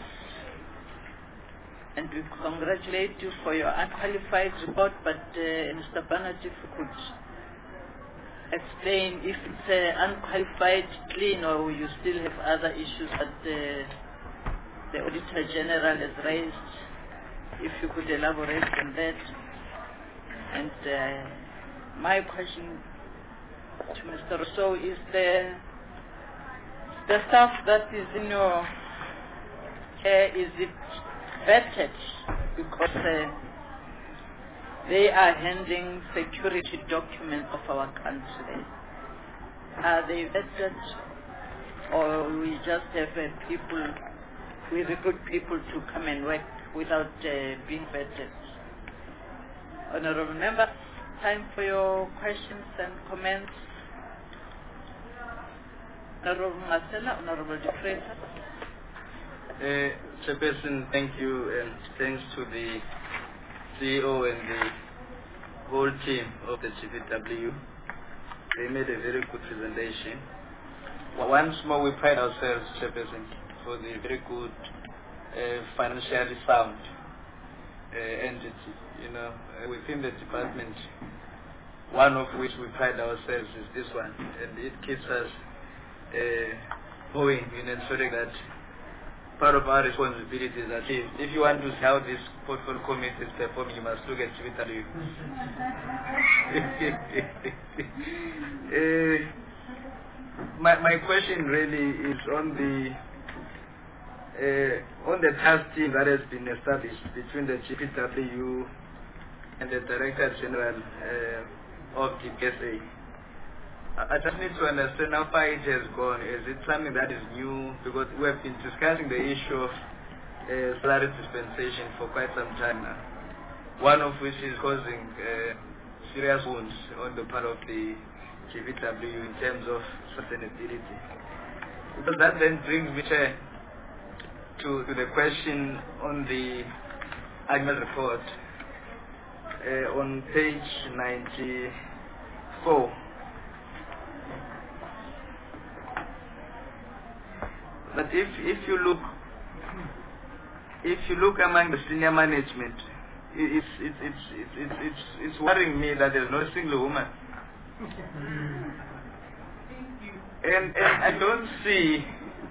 and we congratulate you for your unqualified report, but Mr. Barnett, if you could explain if it's unqualified, clean, or you still have other issues that the Auditor General has raised, if you could elaborate on that. And my question to Mr. Rousseau is the staff that is in your care, is it vetted? Because they are handling security documents of our country. Are they vetted or we just have people, we recruit people to come and work without being vetted? Honorable members, time for your questions and comments. Honorable Marcella, Honorable De Freitas. Chairperson, thank you, and thanks to the CEO and the whole team of the GPW. They made a very good presentation. Once more, we pride ourselves, Chairperson, for the very good financially sound entity. You know, within the department, one of which we pride ourselves is this one, and it keeps us going in ensuring that part of our responsibility is that if you want to see how this portfolio committee is performing, you must look at GPW. My question really is on the task team that has been established between the GPW and the Director General of the DPSA. I just need to understand how far it has gone. Is it something that is new? Because we have been discussing the issue of salary dispensation for quite some time now, one of which is causing serious wounds on the part of the GPW in terms of sustainability. So that then brings me to the question on the annual report on page 94. But if you look among the senior management, it's worrying me that there's no single woman. And I don't see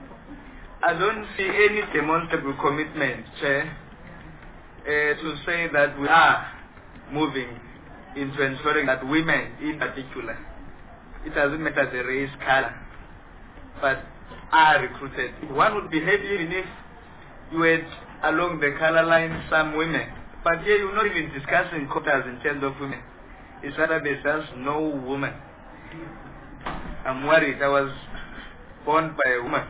any demonstrable commitment, Chair, to say that we are moving into ensuring that women in particular, it doesn't matter the race, color, but are recruited. One would be happy even if you had along the color line some women, but here you're not even discussing quotas in terms of women. It's rather there's just no woman. I'm worried. I was born by a woman.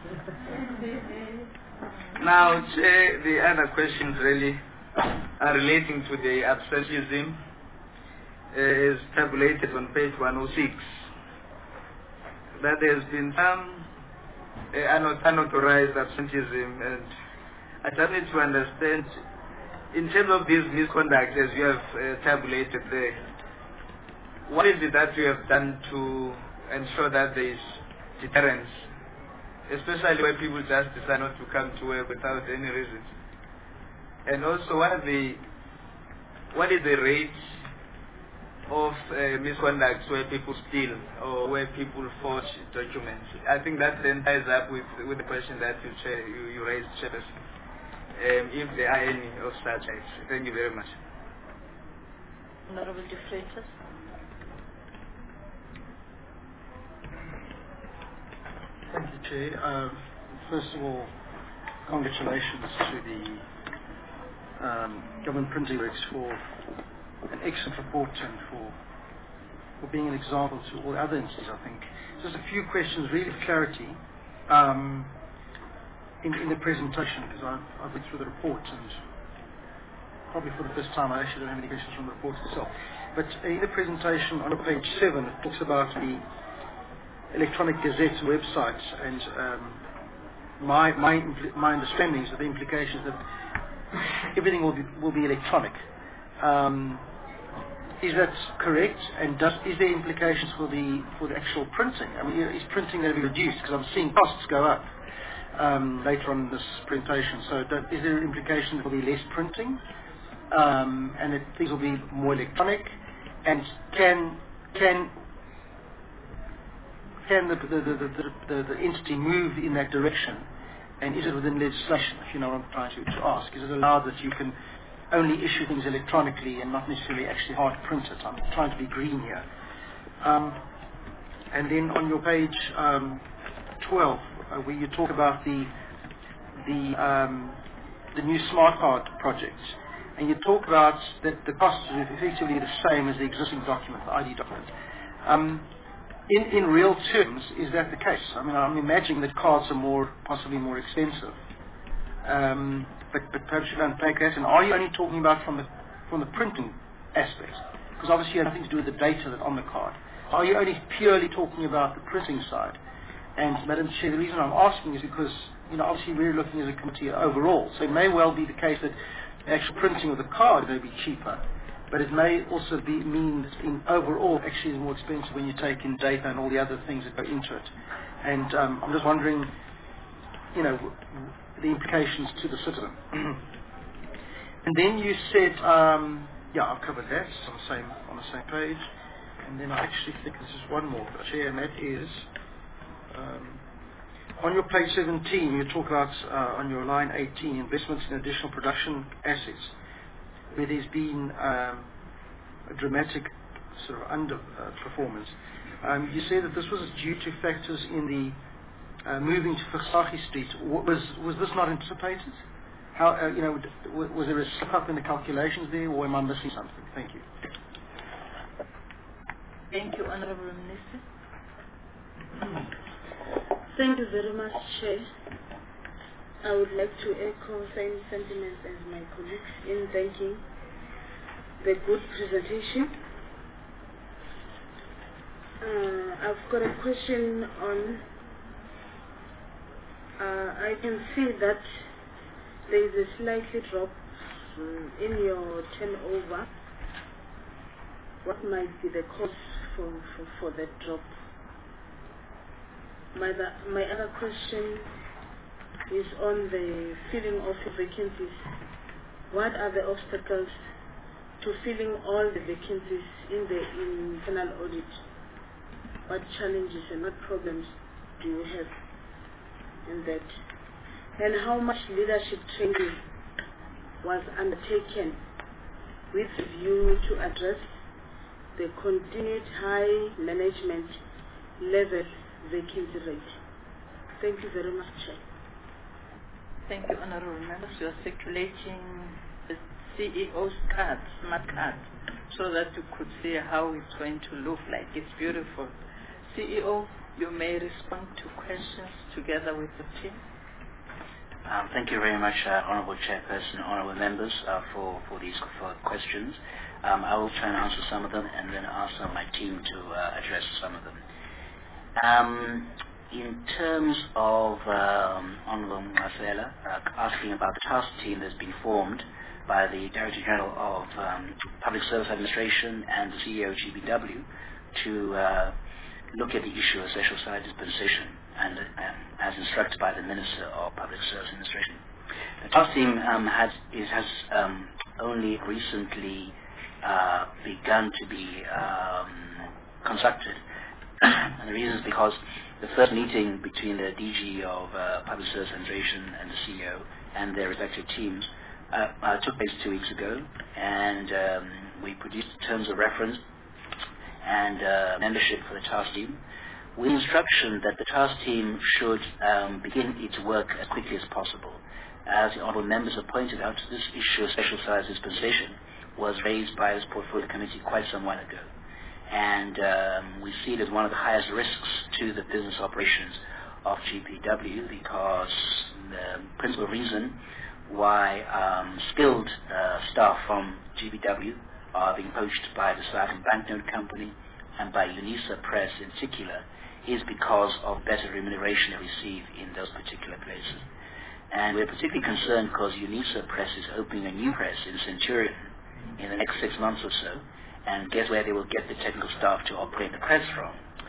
Now, Chair, the other questions really are relating to the absenteeism is tabulated on page 106. That there's been some unauthorized absenteeism, and I just need to understand, in terms of this misconduct, as you have tabulated there, what is it that you have done to ensure that there is deterrence, especially when people just decide not to come to work without any reason? And also, what is the rate of misconduct where people steal or where people forge documents? I think that then ties up with the question that you raised, Chairperson, if there are any of such acts. Thank you very much. Honorable De Freitas. Thank you, Chair. First of all, congratulations to the Government Printing Works for an excellent report and for being an example to all other entities, I think. Just a few questions, really for clarity, in the presentation, because I've been through the report, and probably for the first time I actually don't have any questions from the report itself. But in the presentation on page 7, it talks about the electronic gazette website, and my understanding is that the implication is that everything will be electronic. Is that correct? And is there implications for the actual printing? I mean, is printing going to be reduced? Because I'm seeing costs go up later on in this presentation. So is there implication for the less printing, and that things will be more electronic? And can the entity move in that direction? And is it within legislation, if you know what I'm trying to ask? Is it allowed that you can only issue things electronically and not necessarily actually hard print it? I'm trying to be green here. And then on your page 12, where you talk about the new smart card project, and you talk about that the cost is effectively the same as the existing document, the ID document. In real terms, is that the case? I mean, I'm imagining that cards are possibly more expensive. But perhaps you don't take that. And are you only talking about from the printing aspect? Because obviously you have nothing to do with the data that's on the card. Are you only purely talking about the printing side? And Madam Chair, the reason I'm asking is because, obviously we're looking as a committee overall. So it may well be the case that the actual printing of the card may be cheaper, but it may also mean that in overall actually is more expensive when you take in data and all the other things that go into it. And I'm just wondering, the implications to the citizen. And then you said, I've covered that on the same page. And then I actually think this is one more, Chair, and that is on your page 17, you talk about on your line 18, investments in additional production assets, where there's been a dramatic sort of underperformance. You say that this was due to factors in the moving to Versace Street. Was this not anticipated? How was there a slip up in the calculations there, or am I missing something? Thank you. Thank you, Honourable Minister. Thank you very much, Chair. I would like to echo same sentiments as my colleagues in thanking the good presentation. I've got a question on, I can see that there is a slightly drop in your turnover. What might be the cause for that drop? My other question is on the filling of vacancies. What are the obstacles to filling all the vacancies in the internal audit? What challenges and what problems do you have in that? And how much leadership training was undertaken with a view to address the continued high management level vacancy rate? Thank you very much, Chair. Thank you, Honourable Members. You are circulating the CEO's card, smart card, so that you could see how it's going to look like. It's beautiful. CEO, you may respond to questions together with the team. Thank you very much, Honourable Chairperson, Honourable Members, for these questions. I will try and answer some of them and then ask my team to address some of them. In terms of Honourable Marcela asking about the task team that's been formed by the Director General of Public Service Administration and the CEO of GPW to look at the issue of special side dispensation, and as instructed by the Minister of Public Service Administration. The task team has only recently begun to be constructed. And the reason is because the first meeting between the DG of Public Service Administration and the CEO and their respective teams took place 2 weeks ago, and we produced terms of reference and membership for the task team, with instruction that the task team should begin its work as quickly as possible. As the honourable members have pointed out, this issue of special size dispensation was raised by this portfolio committee quite some while ago. And we see it as one of the highest risks to the business operations of GPW, because the principal reason why skilled staff from GPW are being poached by the South African Banknote Company and by UNISA Press in particular is because of better remuneration they receive in those particular places. And we're particularly concerned because UNISA Press is opening a new press in Centurion in the next 6 months or so, and guess where they will get the technical staff to operate the press from.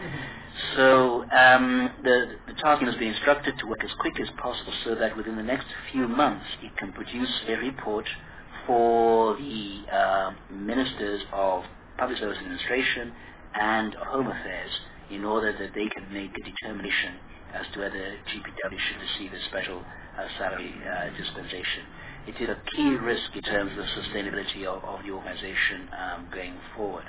So the task team has been instructed to work as quick as possible so that within the next few months it can produce a report for the Ministers of Public Service Administration and Home Affairs in order that they can make a determination as to whether GPW should receive a special salary dispensation. It is a key risk in terms of the sustainability of the organization going forward.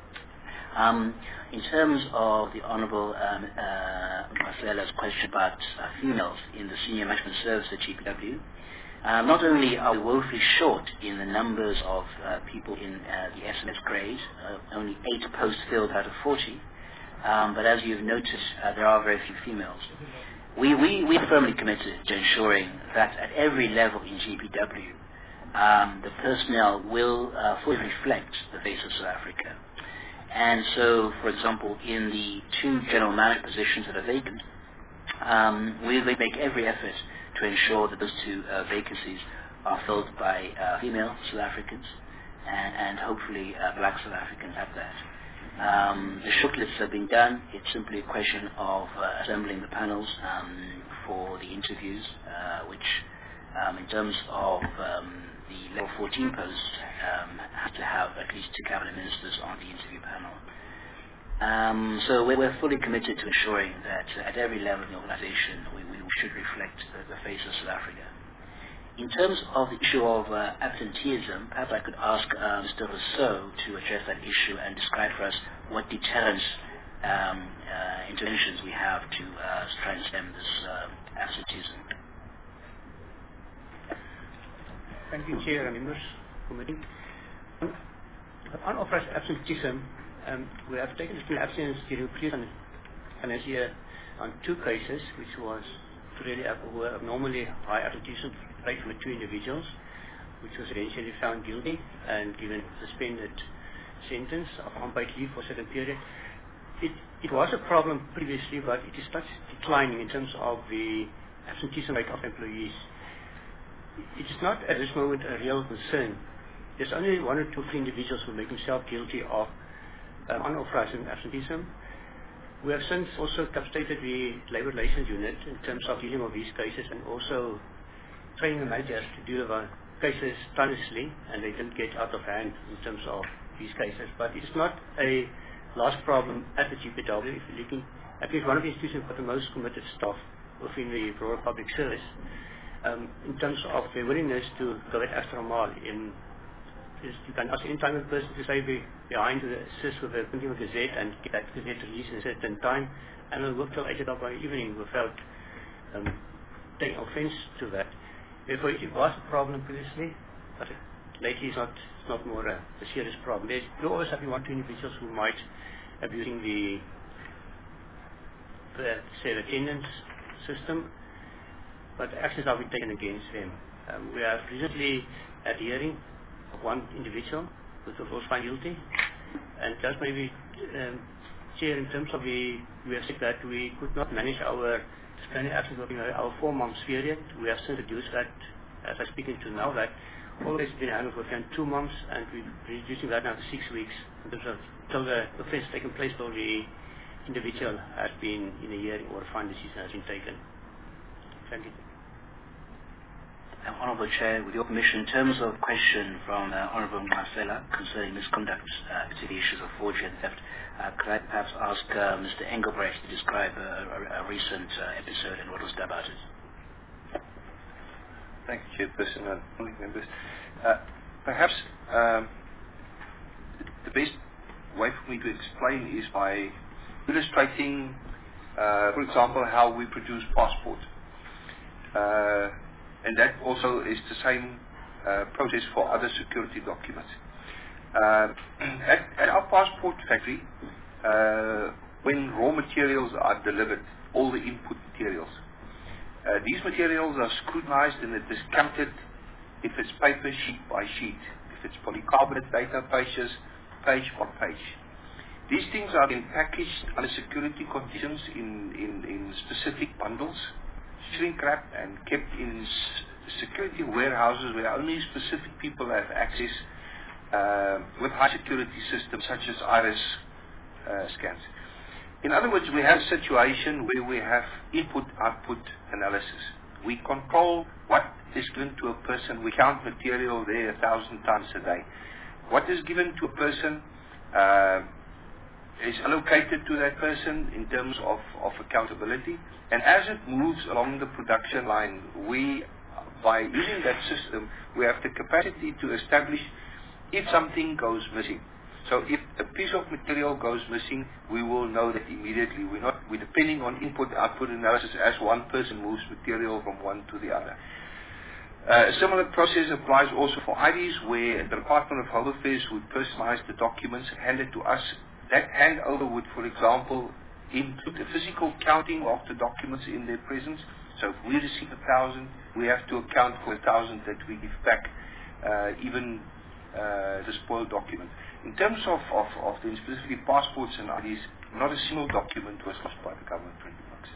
In terms of the Honourable Marcela's question about females in the senior management service at GPW, not only are we woefully short in the numbers of people in the SMS grade, only 8 posts filled out of 40, but as you've noted, there are very few females. We are firmly committed to ensuring that at every level in GPW, the personnel will fully reflect the face of South Africa. And so, for example, in the 2 general manager positions that are vacant, we will make every effort to ensure that those 2 vacancies are filled by female South Africans and hopefully black South Africans at that. The shortlists have been done. It's simply a question of assembling the panels for the interviews, which in terms of the level 14 posts have to have at least 2 cabinet ministers on the interview panel. So we're fully committed to ensuring that at every level in the organization we should reflect the face of South Africa. In terms of the issue of absenteeism, perhaps I could ask Mr. Rousseau to address that issue and describe for us what deterrence interventions we have to try and stem this absenteeism. Thank you, Chair and members of the committee. Unauthorized absenteeism, we have taken this absence during the previous financial year on 2 cases, which was really abnormally high absenteeism rate from 2 individuals, which was eventually found guilty and given suspended sentence of unpaid leave for a certain period. It was a problem previously, but it is declining in terms of the absenteeism rate of employees. It is not at this moment a real concern. There's only 1 or 2 individuals who make themselves guilty of unauthorized absenteeism. We have since also capacitated the Labour Relations Unit in terms of dealing with these cases and also training the managers to deal with cases timely, and they didn't get out of hand in terms of these cases. But it is not a large problem at the GPW. If you're looking at least one of the institutions with the most committed staff within the broader public service, in terms of their willingness to go at extra mile in you can ask any time a person to say behind to assist with the Consumer Gazette and get that Gazette released in a certain time, and will work till 8 o'clock by evening without taking offense to that. Therefore, it was a problem previously, but lately it's not more a serious problem. There always have been 1 or 2 individuals who might abusing the attendance system, but actions have been taken against them. We have recently had a hearing of 1 individual who was found guilty, and just maybe, Chair, in terms of we have said that we could not manage our disciplinary actions within our 4 months period. We have since reduced that, as I'm speaking to now, that always been handled within 2 months, and we're reducing that now to 6 weeks in terms of till the offence taken place till the individual has been in a hearing or a fine decision has been taken. Thank you. Honourable Chair, with your permission, in terms of question from Honourable Marcella concerning misconduct, particularly issues of forgery and theft, could I perhaps ask Mr. Engelbrecht to describe a recent episode and what was done about it? Thank you, Chairperson and members. Perhaps the best way for me to explain is by illustrating, for example, how we produce passport. And that also is the same process for other security documents. At our passport factory, when raw materials are delivered, all the input materials, these materials are scrutinized and it is counted if it's paper sheet by sheet, if it's polycarbonate data pages, page by page. These things are then packaged under security conditions in specific bundles, shrink wrapped and kept in security warehouses where only specific people have access with high security systems such as iris scans. In other words, we have a situation where we have input-output analysis. We control what is given to a person. We count material there 1,000 times a day. What is given to a person is allocated to that person in terms of accountability. And as it moves along the production line, by using that system, we have the capacity to establish if something goes missing. So if a piece of material goes missing, we will know that immediately. We're depending on input-output analysis as one person moves material from one to the other. A similar process applies also for IDs, where the Department of Home Affairs would personalize the documents and hand it to us that handover would, for example, include a physical counting of the documents in their presence. So if we receive 1,000, we have to account for 1,000 that we give back, even the spoiled document. In terms of the specifically passports and IDs, not a single document was lost by the government printing works.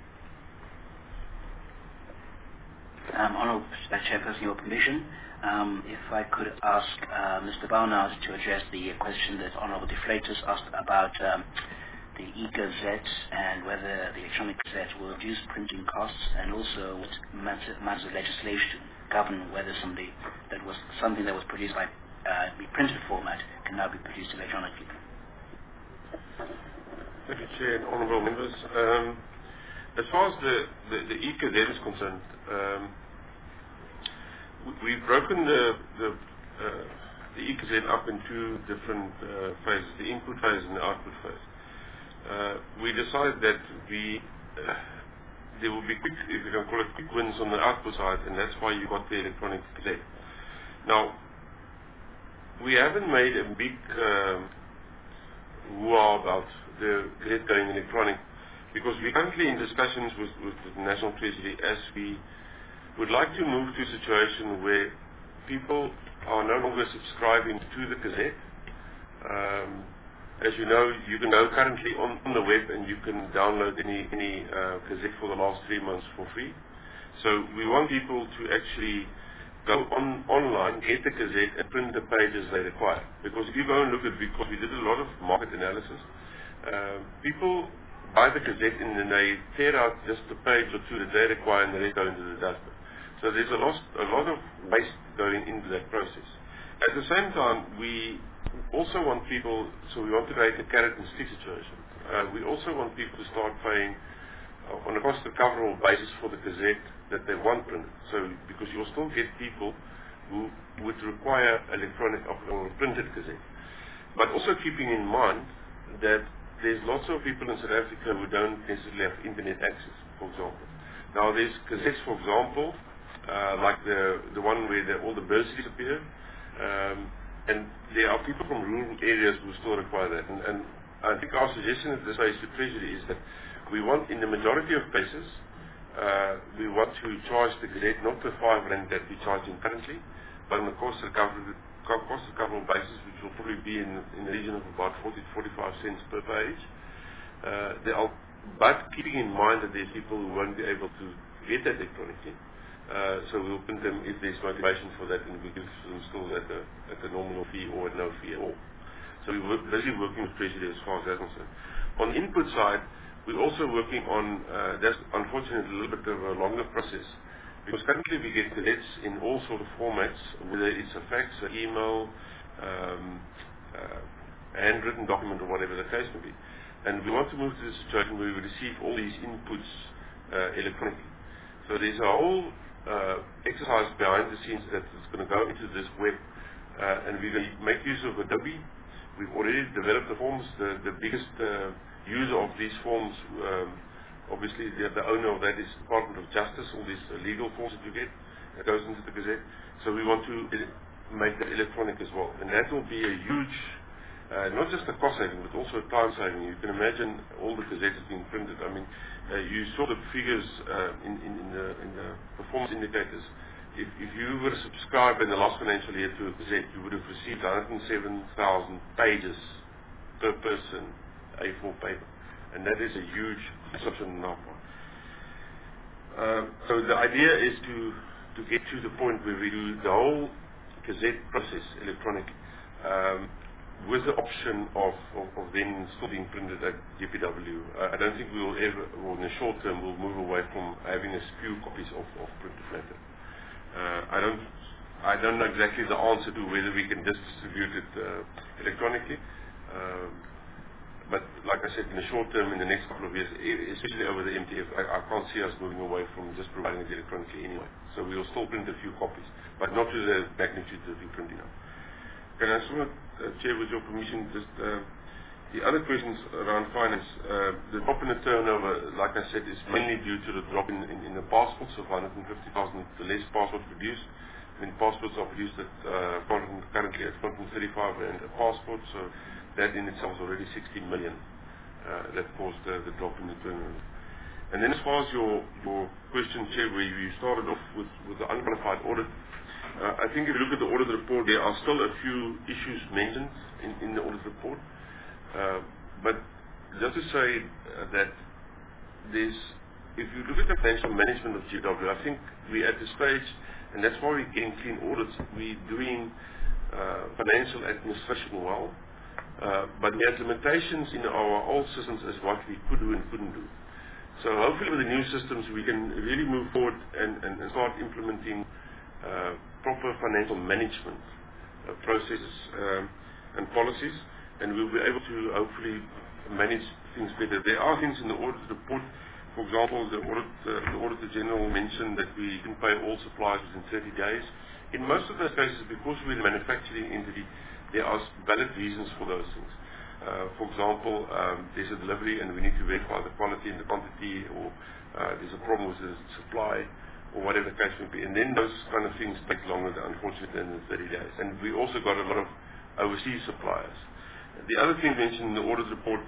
Honourable Chairperson, your permission, if I could ask Mr. Baunaus to address the question that Honourable De Freitas asked about the e-Gazette and whether the electronic Gazette will reduce printing costs, and also what matters of legislation govern whether something that was produced by the printed format can now be produced electronically. Thank you, Chair and honourable members. As far as the e-Gazette is concerned, we've broken the e-Gazette up in two different phases, the input phase and the output phase. We decided that there will be quick, if you can call it quick wins on the output side, and that's why you got the electronic Gazette. Now, we haven't made a big hoo-ah about the Gazette going electronic, because we're currently in discussions with the National Treasury as we would like to move to a situation where people are no longer subscribing to the Gazette. As you know, you can go currently on the web and you can download any Gazette for the last 3 months for free. So we want people to actually go online, get the Gazette and print the pages they require. Because if you go and look at, because we did a lot of market analysis, people buy the Gazette and then they tear out just the page or two that they require and then they go into the dustbin. So there's a lot of waste going into that process. At the same time, we also want people, so we want to create a carrot and stick situation. We also want people to start paying on a cost recoverable basis for the Gazette that they want printed. So, because you'll still get people who would require electronic or printed Gazette. But also keeping in mind that there's lots of people in South Africa who don't necessarily have internet access, for example. Now there's Gazettes, for example, like the one where all the bursaries appear, and there are people from rural areas who still require that. And I think our suggestion at this stage to Treasury is that we want, in the majority of cases, we want to charge the Gazette not the R5 that we're charging currently, but on a cost recoverable basis, which will probably be in the region of about 40 to 45 cents per page. But keeping in mind that there's people who won't be able to get that electronically. So we'll print them if there's motivation for that, and we give them still at a nominal fee or at no fee at all. So we're busy working with Treasury as far as that's concerned. On the input side, we're also working on, that's unfortunately a little bit of a longer process, because currently we get Gazettes in all sort of formats, whether it's a fax, an email, handwritten document, or whatever the case may be. And we want to move to the situation where we receive all these inputs electronically. So there's a whole exercise behind the scenes that is going to go into this web, and we're going to make use of Adobe. We've already developed the forms. The biggest user of these forms, obviously the owner of that is the Department of Justice, all these legal forms that you get that goes into the Gazette. So we want to make that electronic as well, and that will be a huge, not just a cost saving, but also a time saving. You can imagine all the Gazettes being printed. I mean, you saw the figures in the performance indicators. If you were a subscriber in the last financial year to a Gazette, you would have received 107,000 pages per person, A4 paper, and that is a huge consumption on our part. So the idea is to get to the point where we do the whole Gazette process electronically, with the option of then still being printed at DPW. I don't think we will ever, or in the short term, we'll move away from having a few copies of printed matter. I don't know exactly the answer to whether we can just distribute it electronically, but like I said, in the short term, in the next couple of years, especially over the MTF, I can't see us moving away from just providing it electronically anyway. So we will still print a few copies, but not to the magnitude that we're printing now. Can I just want to, Chair, with your permission, just the other questions around finance. The drop in the turnover, like I said, is mainly due to the drop in the passports of 150,000, the less passports produced. I mean, passports are produced at currently at 135 Rand a passport, so that in itself is already 16 million that caused the drop in the turnover. And then as far as your question, Chair, where you started off with the unqualified audit, I think if you look at the audit report, there are still a few issues mentioned in the audit report. But just to say that if you look at the financial management of GW, I think we're at the stage, and that's why we're getting clean audits. We're doing financial administration well, but we had limitations in our old systems as what we could do and couldn't do. So hopefully with the new systems we can really move forward and start implementing proper financial management processes and policies, and we'll be able to hopefully manage things better. There are things in the audit report. For example, the Auditor General mentioned that we can pay all suppliers within 30 days. In most of those cases, because we're a manufacturing entity, there are valid reasons for those things. For example, there's a delivery and we need to verify the quality and the quantity, or there's a problem with the supply, or whatever the case may be. And then those kind of things take longer, unfortunately, than 30 days. And we also got a lot of overseas suppliers. The other thing mentioned in the audit report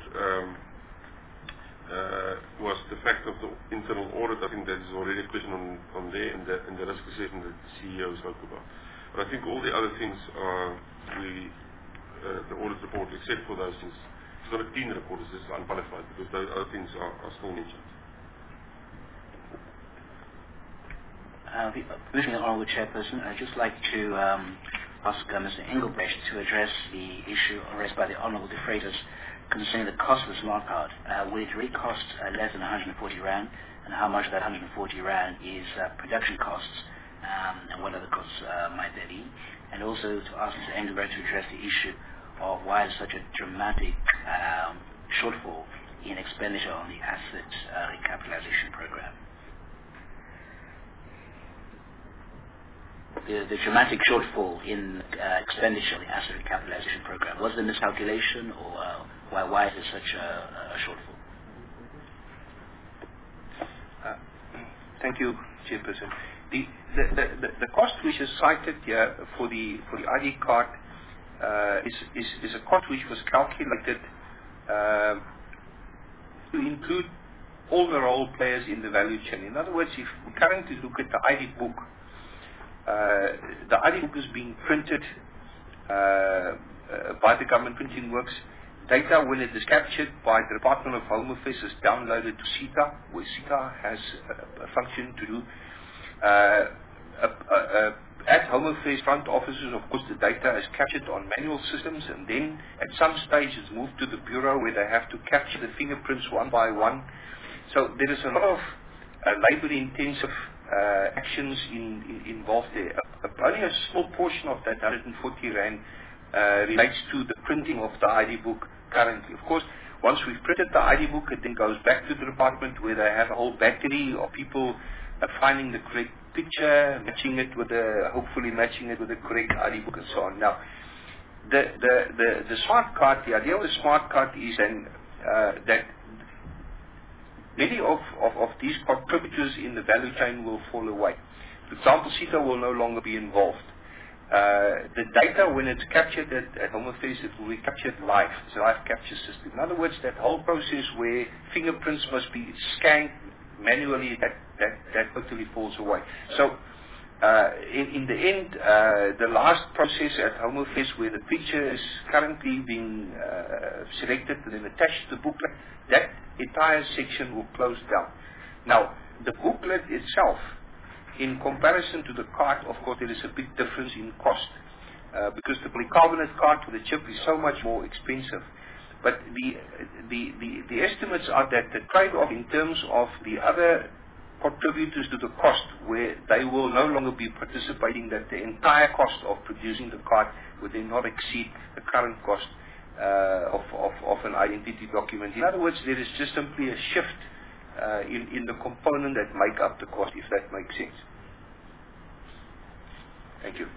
was the fact of the internal audit. I think that is already a question on there, and the risk assessment that the CEO spoke about. But I think all the other things are the audit report, except for those things. It's not a clean report, it's just unqualified, because those other things are still mentioned. Moving on, Honourable Chairperson, I'd just like to ask Mr. Engelbrecht to address the issue raised by the Honourable De Freitas concerning the cost of the smart card. Will it really cost less than 140 Rand, and how much of that 140 Rand is production costs, and what other costs might there be? And also to ask Mr. Engelbrecht to address the issue of why there's such a dramatic shortfall in expenditure on the asset recapitalization program. The dramatic shortfall in expenditure on the asset recapitalization program. Was there miscalculation, or why is there such a shortfall? Thank you, Chairperson. The cost which is cited here for the ID card is a cost which was calculated to include all the role players in the value chain. In other words, if we currently look at the ID book, the ID book is being printed by the Government Printing Works. Data, when it is captured by the Department of Home Affairs, is downloaded to CETA, where CETA has a function to do. At Home Affairs front offices, of course, the data is captured on manual systems, and then at some stage it's moved to the Bureau, where they have to capture the fingerprints one by one. So there is a lot of labor-intensive actions involved there. Only a small portion of that 140 Rand relates to the printing of the ID book currently. Of course, once we've printed the ID book, it then goes back to the department, where they have a whole battery of people finding the correct picture, hopefully matching it with the correct ID book, and so on. Now, the smart card, the idea of the smart card is then that many of these contributors in the value chain will fall away. For example, CETA will no longer be involved. The data, when it's captured at Home Affairs, it will be captured live. It's a live capture system. In other words, that whole process where fingerprints must be scanned manually, that totally falls away. So, in the end, the last process at Home Affairs, where the picture is currently being selected and then attached to the booklet, that entire section will close down. Now, the booklet itself, in comparison to the card, of course, there is a big difference in cost, because the polycarbonate card with the chip is so much more expensive. But the estimates are that the trade-off in terms of the other contributors to the cost, where they will no longer be participating, that the entire cost of producing the card would then not exceed the current cost of an identity document. In other words, there is just simply a shift in the component that make up the cost, if that makes sense. Thank you.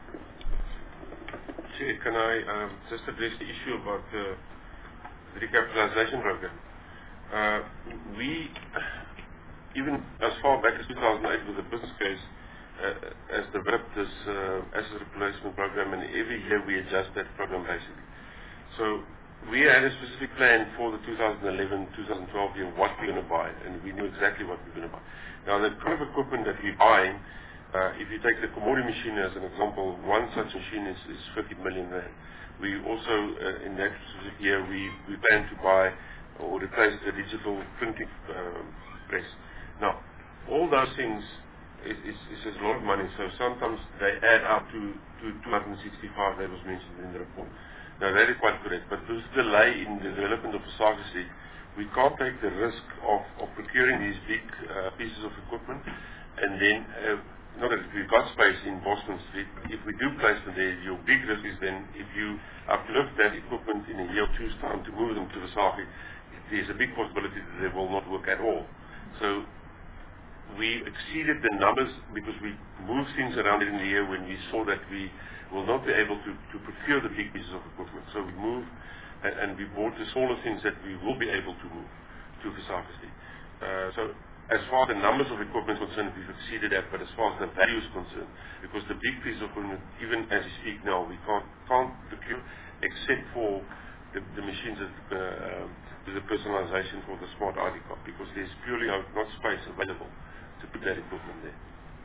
Chair, can I just address the issue about the recapitalization program? We, even as far back as 2008 with the business case, has developed this asset replacement program, and every year we adjust that program basically. So we had a specific plan for the 2011-2012 year what we're going to buy, and we knew exactly what we're going to buy. Now, the kind of equipment that we're buying, if you take the commodity machine as an example, one such machine is 50 million rand. We also, in that specific year, we plan to buy or replace the digital printing press. Now, all those things is a lot of money, so sometimes they add up to 265 that was mentioned in the report. Now, that is quite correct, but this delay in the development of Visaga Street, we can't take the risk of procuring these big pieces of equipment, and then, not that we've got space in Boston Street, if we do place them there, your big risk is then, if you uplift that equipment in a year or two's time to move them to Visaga, there's a big possibility that they will not work at all. So, we exceeded the numbers because we moved things around in the year when we saw that we will not be able to procure the big pieces of equipment. So we moved and we bought the smaller things that we will be able to move to Visaga Street. So as far as the numbers of equipment is concerned, we've exceeded that, but as far as the value is concerned, because the big pieces of equipment, even as we speak now, we can't procure except for the machines that the personalization for the smart ID card, because there's purely not space available to put that equipment there.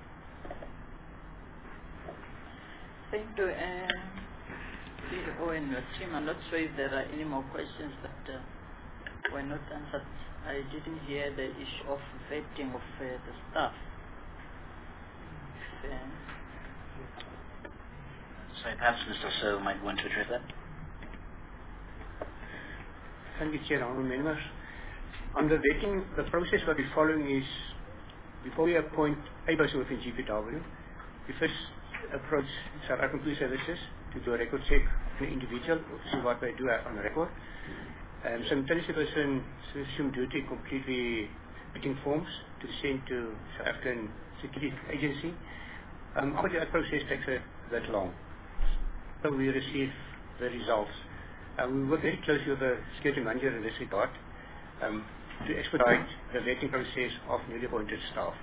Thank you, CEO and your team. I'm not sure if there are any more questions that were not answered. I didn't hear the issue of vetting of the staff. So perhaps Mr. So might want to address that. Thank you, Chair, honourable members. On the vetting, the process what we're following is, before we appoint a person within GPW, we first approach South African Police Services to do a record check on the individual, to see what they do on the record. Simultaneously, the person assumed duty completely putting forms to send to South African Security Agency. Obviously, that process takes a bit long. So we receive the results. We work very closely with the security manager in this regard to expedite the vetting process of newly appointed staff.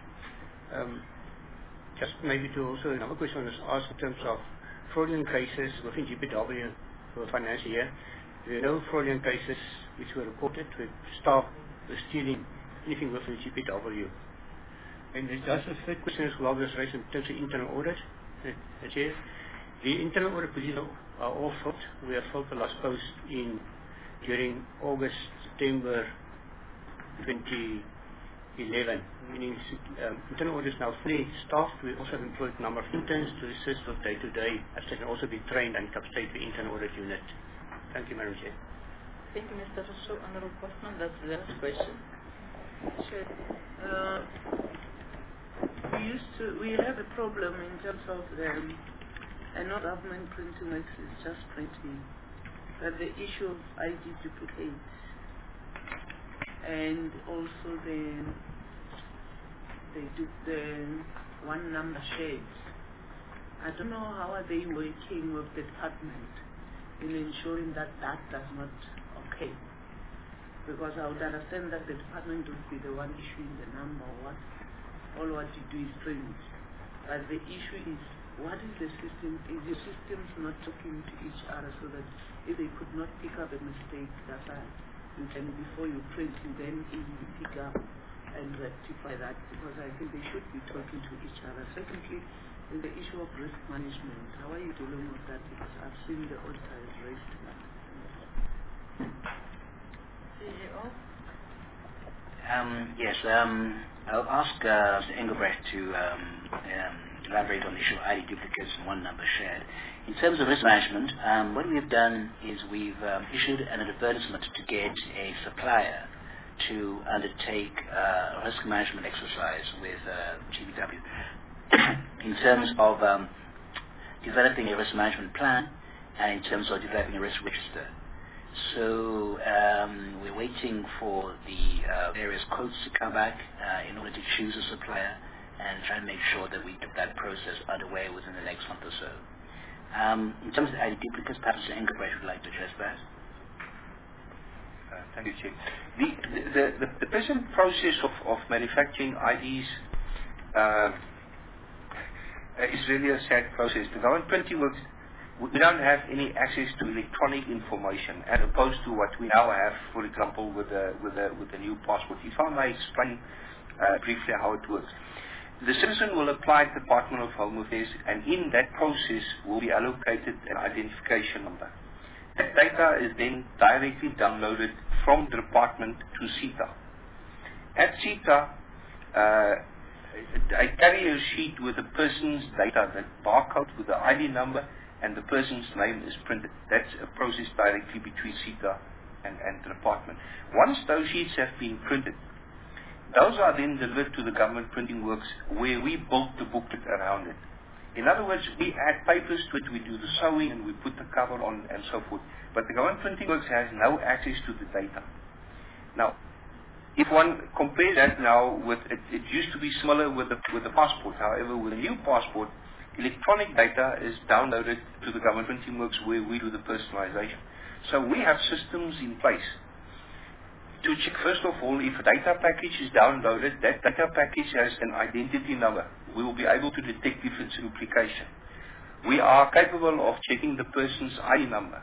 Just maybe to also, another question was asked in terms of fraudulent cases within GPW for the financial year. There are no fraudulent cases which were reported with staff stealing anything within GPW. And there's just a third question as well was raised in terms of internal audit. Chair, the internal audit positions are all filled. We have filled the last post during August, September 2011, meaning internal audit is now fully staffed. We also have employed a number of interns to assist with day-to-day, as they can also be trained and capacitated the internal audit unit. Thank you, Madam Chair. Thank you, Mr. Rousseau. Honourable Postman, that's the last question. Sure. We have a problem in terms of not government printing works, it's just printing, but the issue of ID duplicates and also the one number shades. I don't know how are they working with the department in ensuring that that does not occur, because I would understand that the department would be the one issuing the number, all what you do is print. But the issue is, what is the system? Is your systems not talking to each other so that if they could not pick up a mistake, that's why you can, before you print, you then easily pick up and rectify that, because I think they should be talking to each other. Secondly, in the issue of risk management, how are you dealing with that? Because I've seen the auditor has raised that. CEO? Yes, I'll ask Mr. Engelbrecht to elaborate on the issue of ID duplicates and one number shared. In terms of risk management, what we have done is we've issued an advertisement to get a supplier to undertake a risk management exercise with GPW in terms of developing a risk management plan and in terms of developing a risk register. So we're waiting for the various quotes to come back in order to choose a supplier and try and make sure that we get that process underway within the next month or so. In terms of ID duplicates, perhaps Mr. Engelbrecht would like to address that. Thank you, Chair. The present process of manufacturing IDs is really a sad process. The government printing works we don't have any access to electronic information as opposed to what we now have, for example, with the new passport. If I may explain briefly how it works. The citizen will apply to the Department of Home Affairs, and in that process will be allocated an identification number. That data is then directly downloaded from the department to CETA. At CETA, I carry a sheet with the person's data, that barcode with the ID number, and the person's name is printed. That's a process directly between CETA and the department. Once those sheets have been printed, those are then delivered to the Government Printing Works, where we build the booklet around it. In other words, we add papers to it, we do the sewing, and we put the cover on, and so forth. But the Government Printing Works has no access to the data. Now, if one compares that now with, it used to be similar with the passport. However, with a new passport, electronic data is downloaded to the Government Printing Works, where we do the personalization. So we have systems in place to check, first of all, if a data package is downloaded, that data package has an identity number. We will be able to detect if it's duplication. We are capable of checking the person's ID number,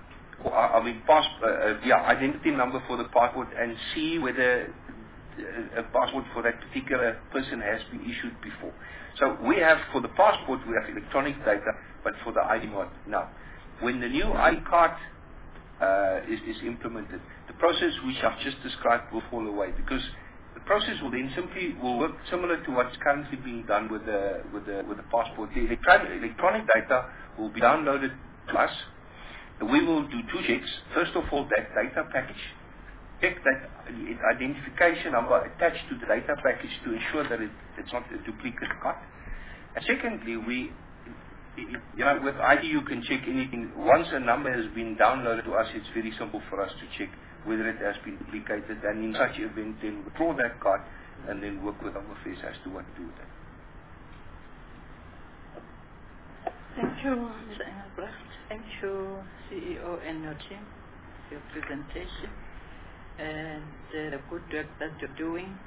identity number for the passport, and see whether a passport for that particular person has been issued before. So we have, for the passport, we have electronic data, but for the ID not. Now, when the new ID card is implemented, the process which I've just described will fall away, because the process will then simply work similar to what's currently being done with the passport. The electronic data will be downloaded to us. We will do two checks. First of all, that data package. Check that identification number attached to the data package to ensure that it's not a duplicate card. And secondly, with ID you can check anything. Once a number has been downloaded to us, it's very simple for us to check whether it has been duplicated, and in such event then withdraw that card and then work with Home Affairs as to what to do with that. Thank you, Mr. Engelbrecht. Thank you, CEO and your team, for your presentation and the good work that you're doing.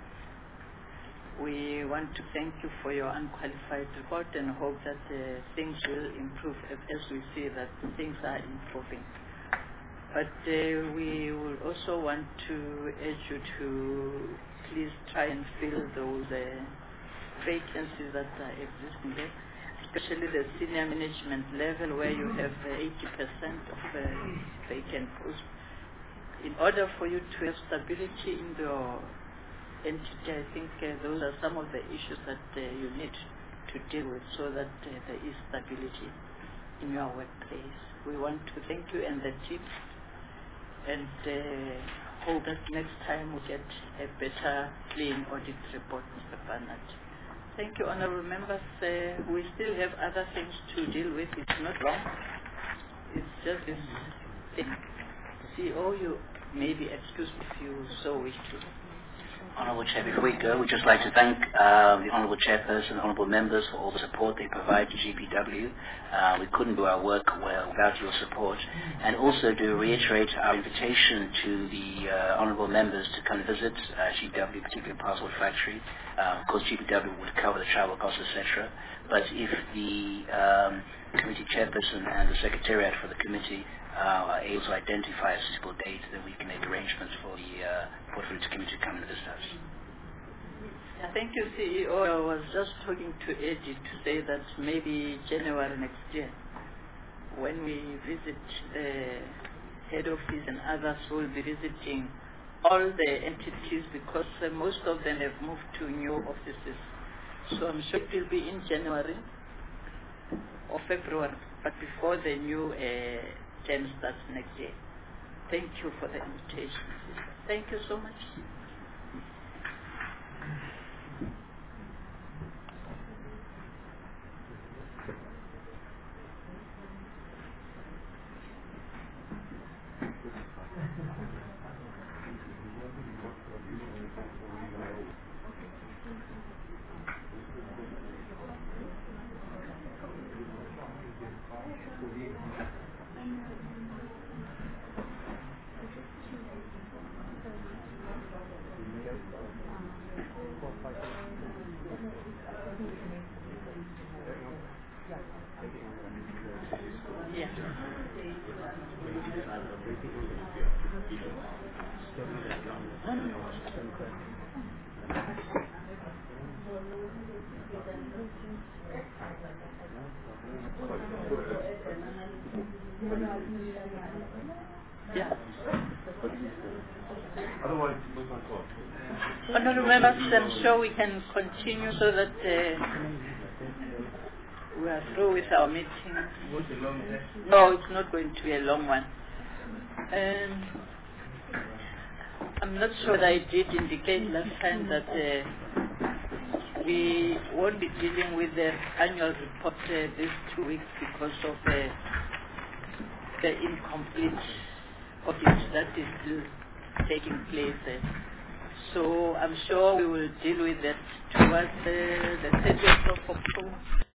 We want to thank you for your unqualified report and hope that things will improve as we see that things are improving. But we will also want to urge you to please try and fill those vacancies that are existing there, especially the senior management level where you have 80% of vacant posts. In order for you to have stability in your entity, I think those are some of the issues that you need to deal with so that there is stability in your workplace. We want to thank you and the team and hope that next time we get a better clean audit report, Mr. Barnard. Thank you, honorable members. We still have other things to deal with. It's not long. It's just this thing. CEO, you may be excused if you so wish to. Honourable Chair, before we go, we'd just like to thank the Honourable Chairperson and Honourable Members for all the support they provide to GPW. We couldn't do our work well without your support. And also to reiterate our invitation to the Honourable Members to come visit GPW, particularly Passport Factory. Of course, GPW would cover the travel costs, etc. But if the committee chairperson and the secretariat for the committee are able to identify a suitable date, then we can make arrangements for the Portfolio Committee to come and visit us. Thank you, CEO. I was just talking to Eddie to say that maybe January next year, when we visit the head office and others will be visiting all the entities, because most of them have moved to new offices. So I'm sure it will be in January or February, but before the new term starts next year. Thank you for the invitation. Thank you so much. Yeah. Honourable members, I'm sure we can continue so that we are through with our meeting. No, it's not going to be a long one. I'm not sure that I did indicate last time that we won't be dealing with the annual report these 2 weeks because of the incomplete audit that is still taking place. So I'm sure we will deal with that towards the 30th of October.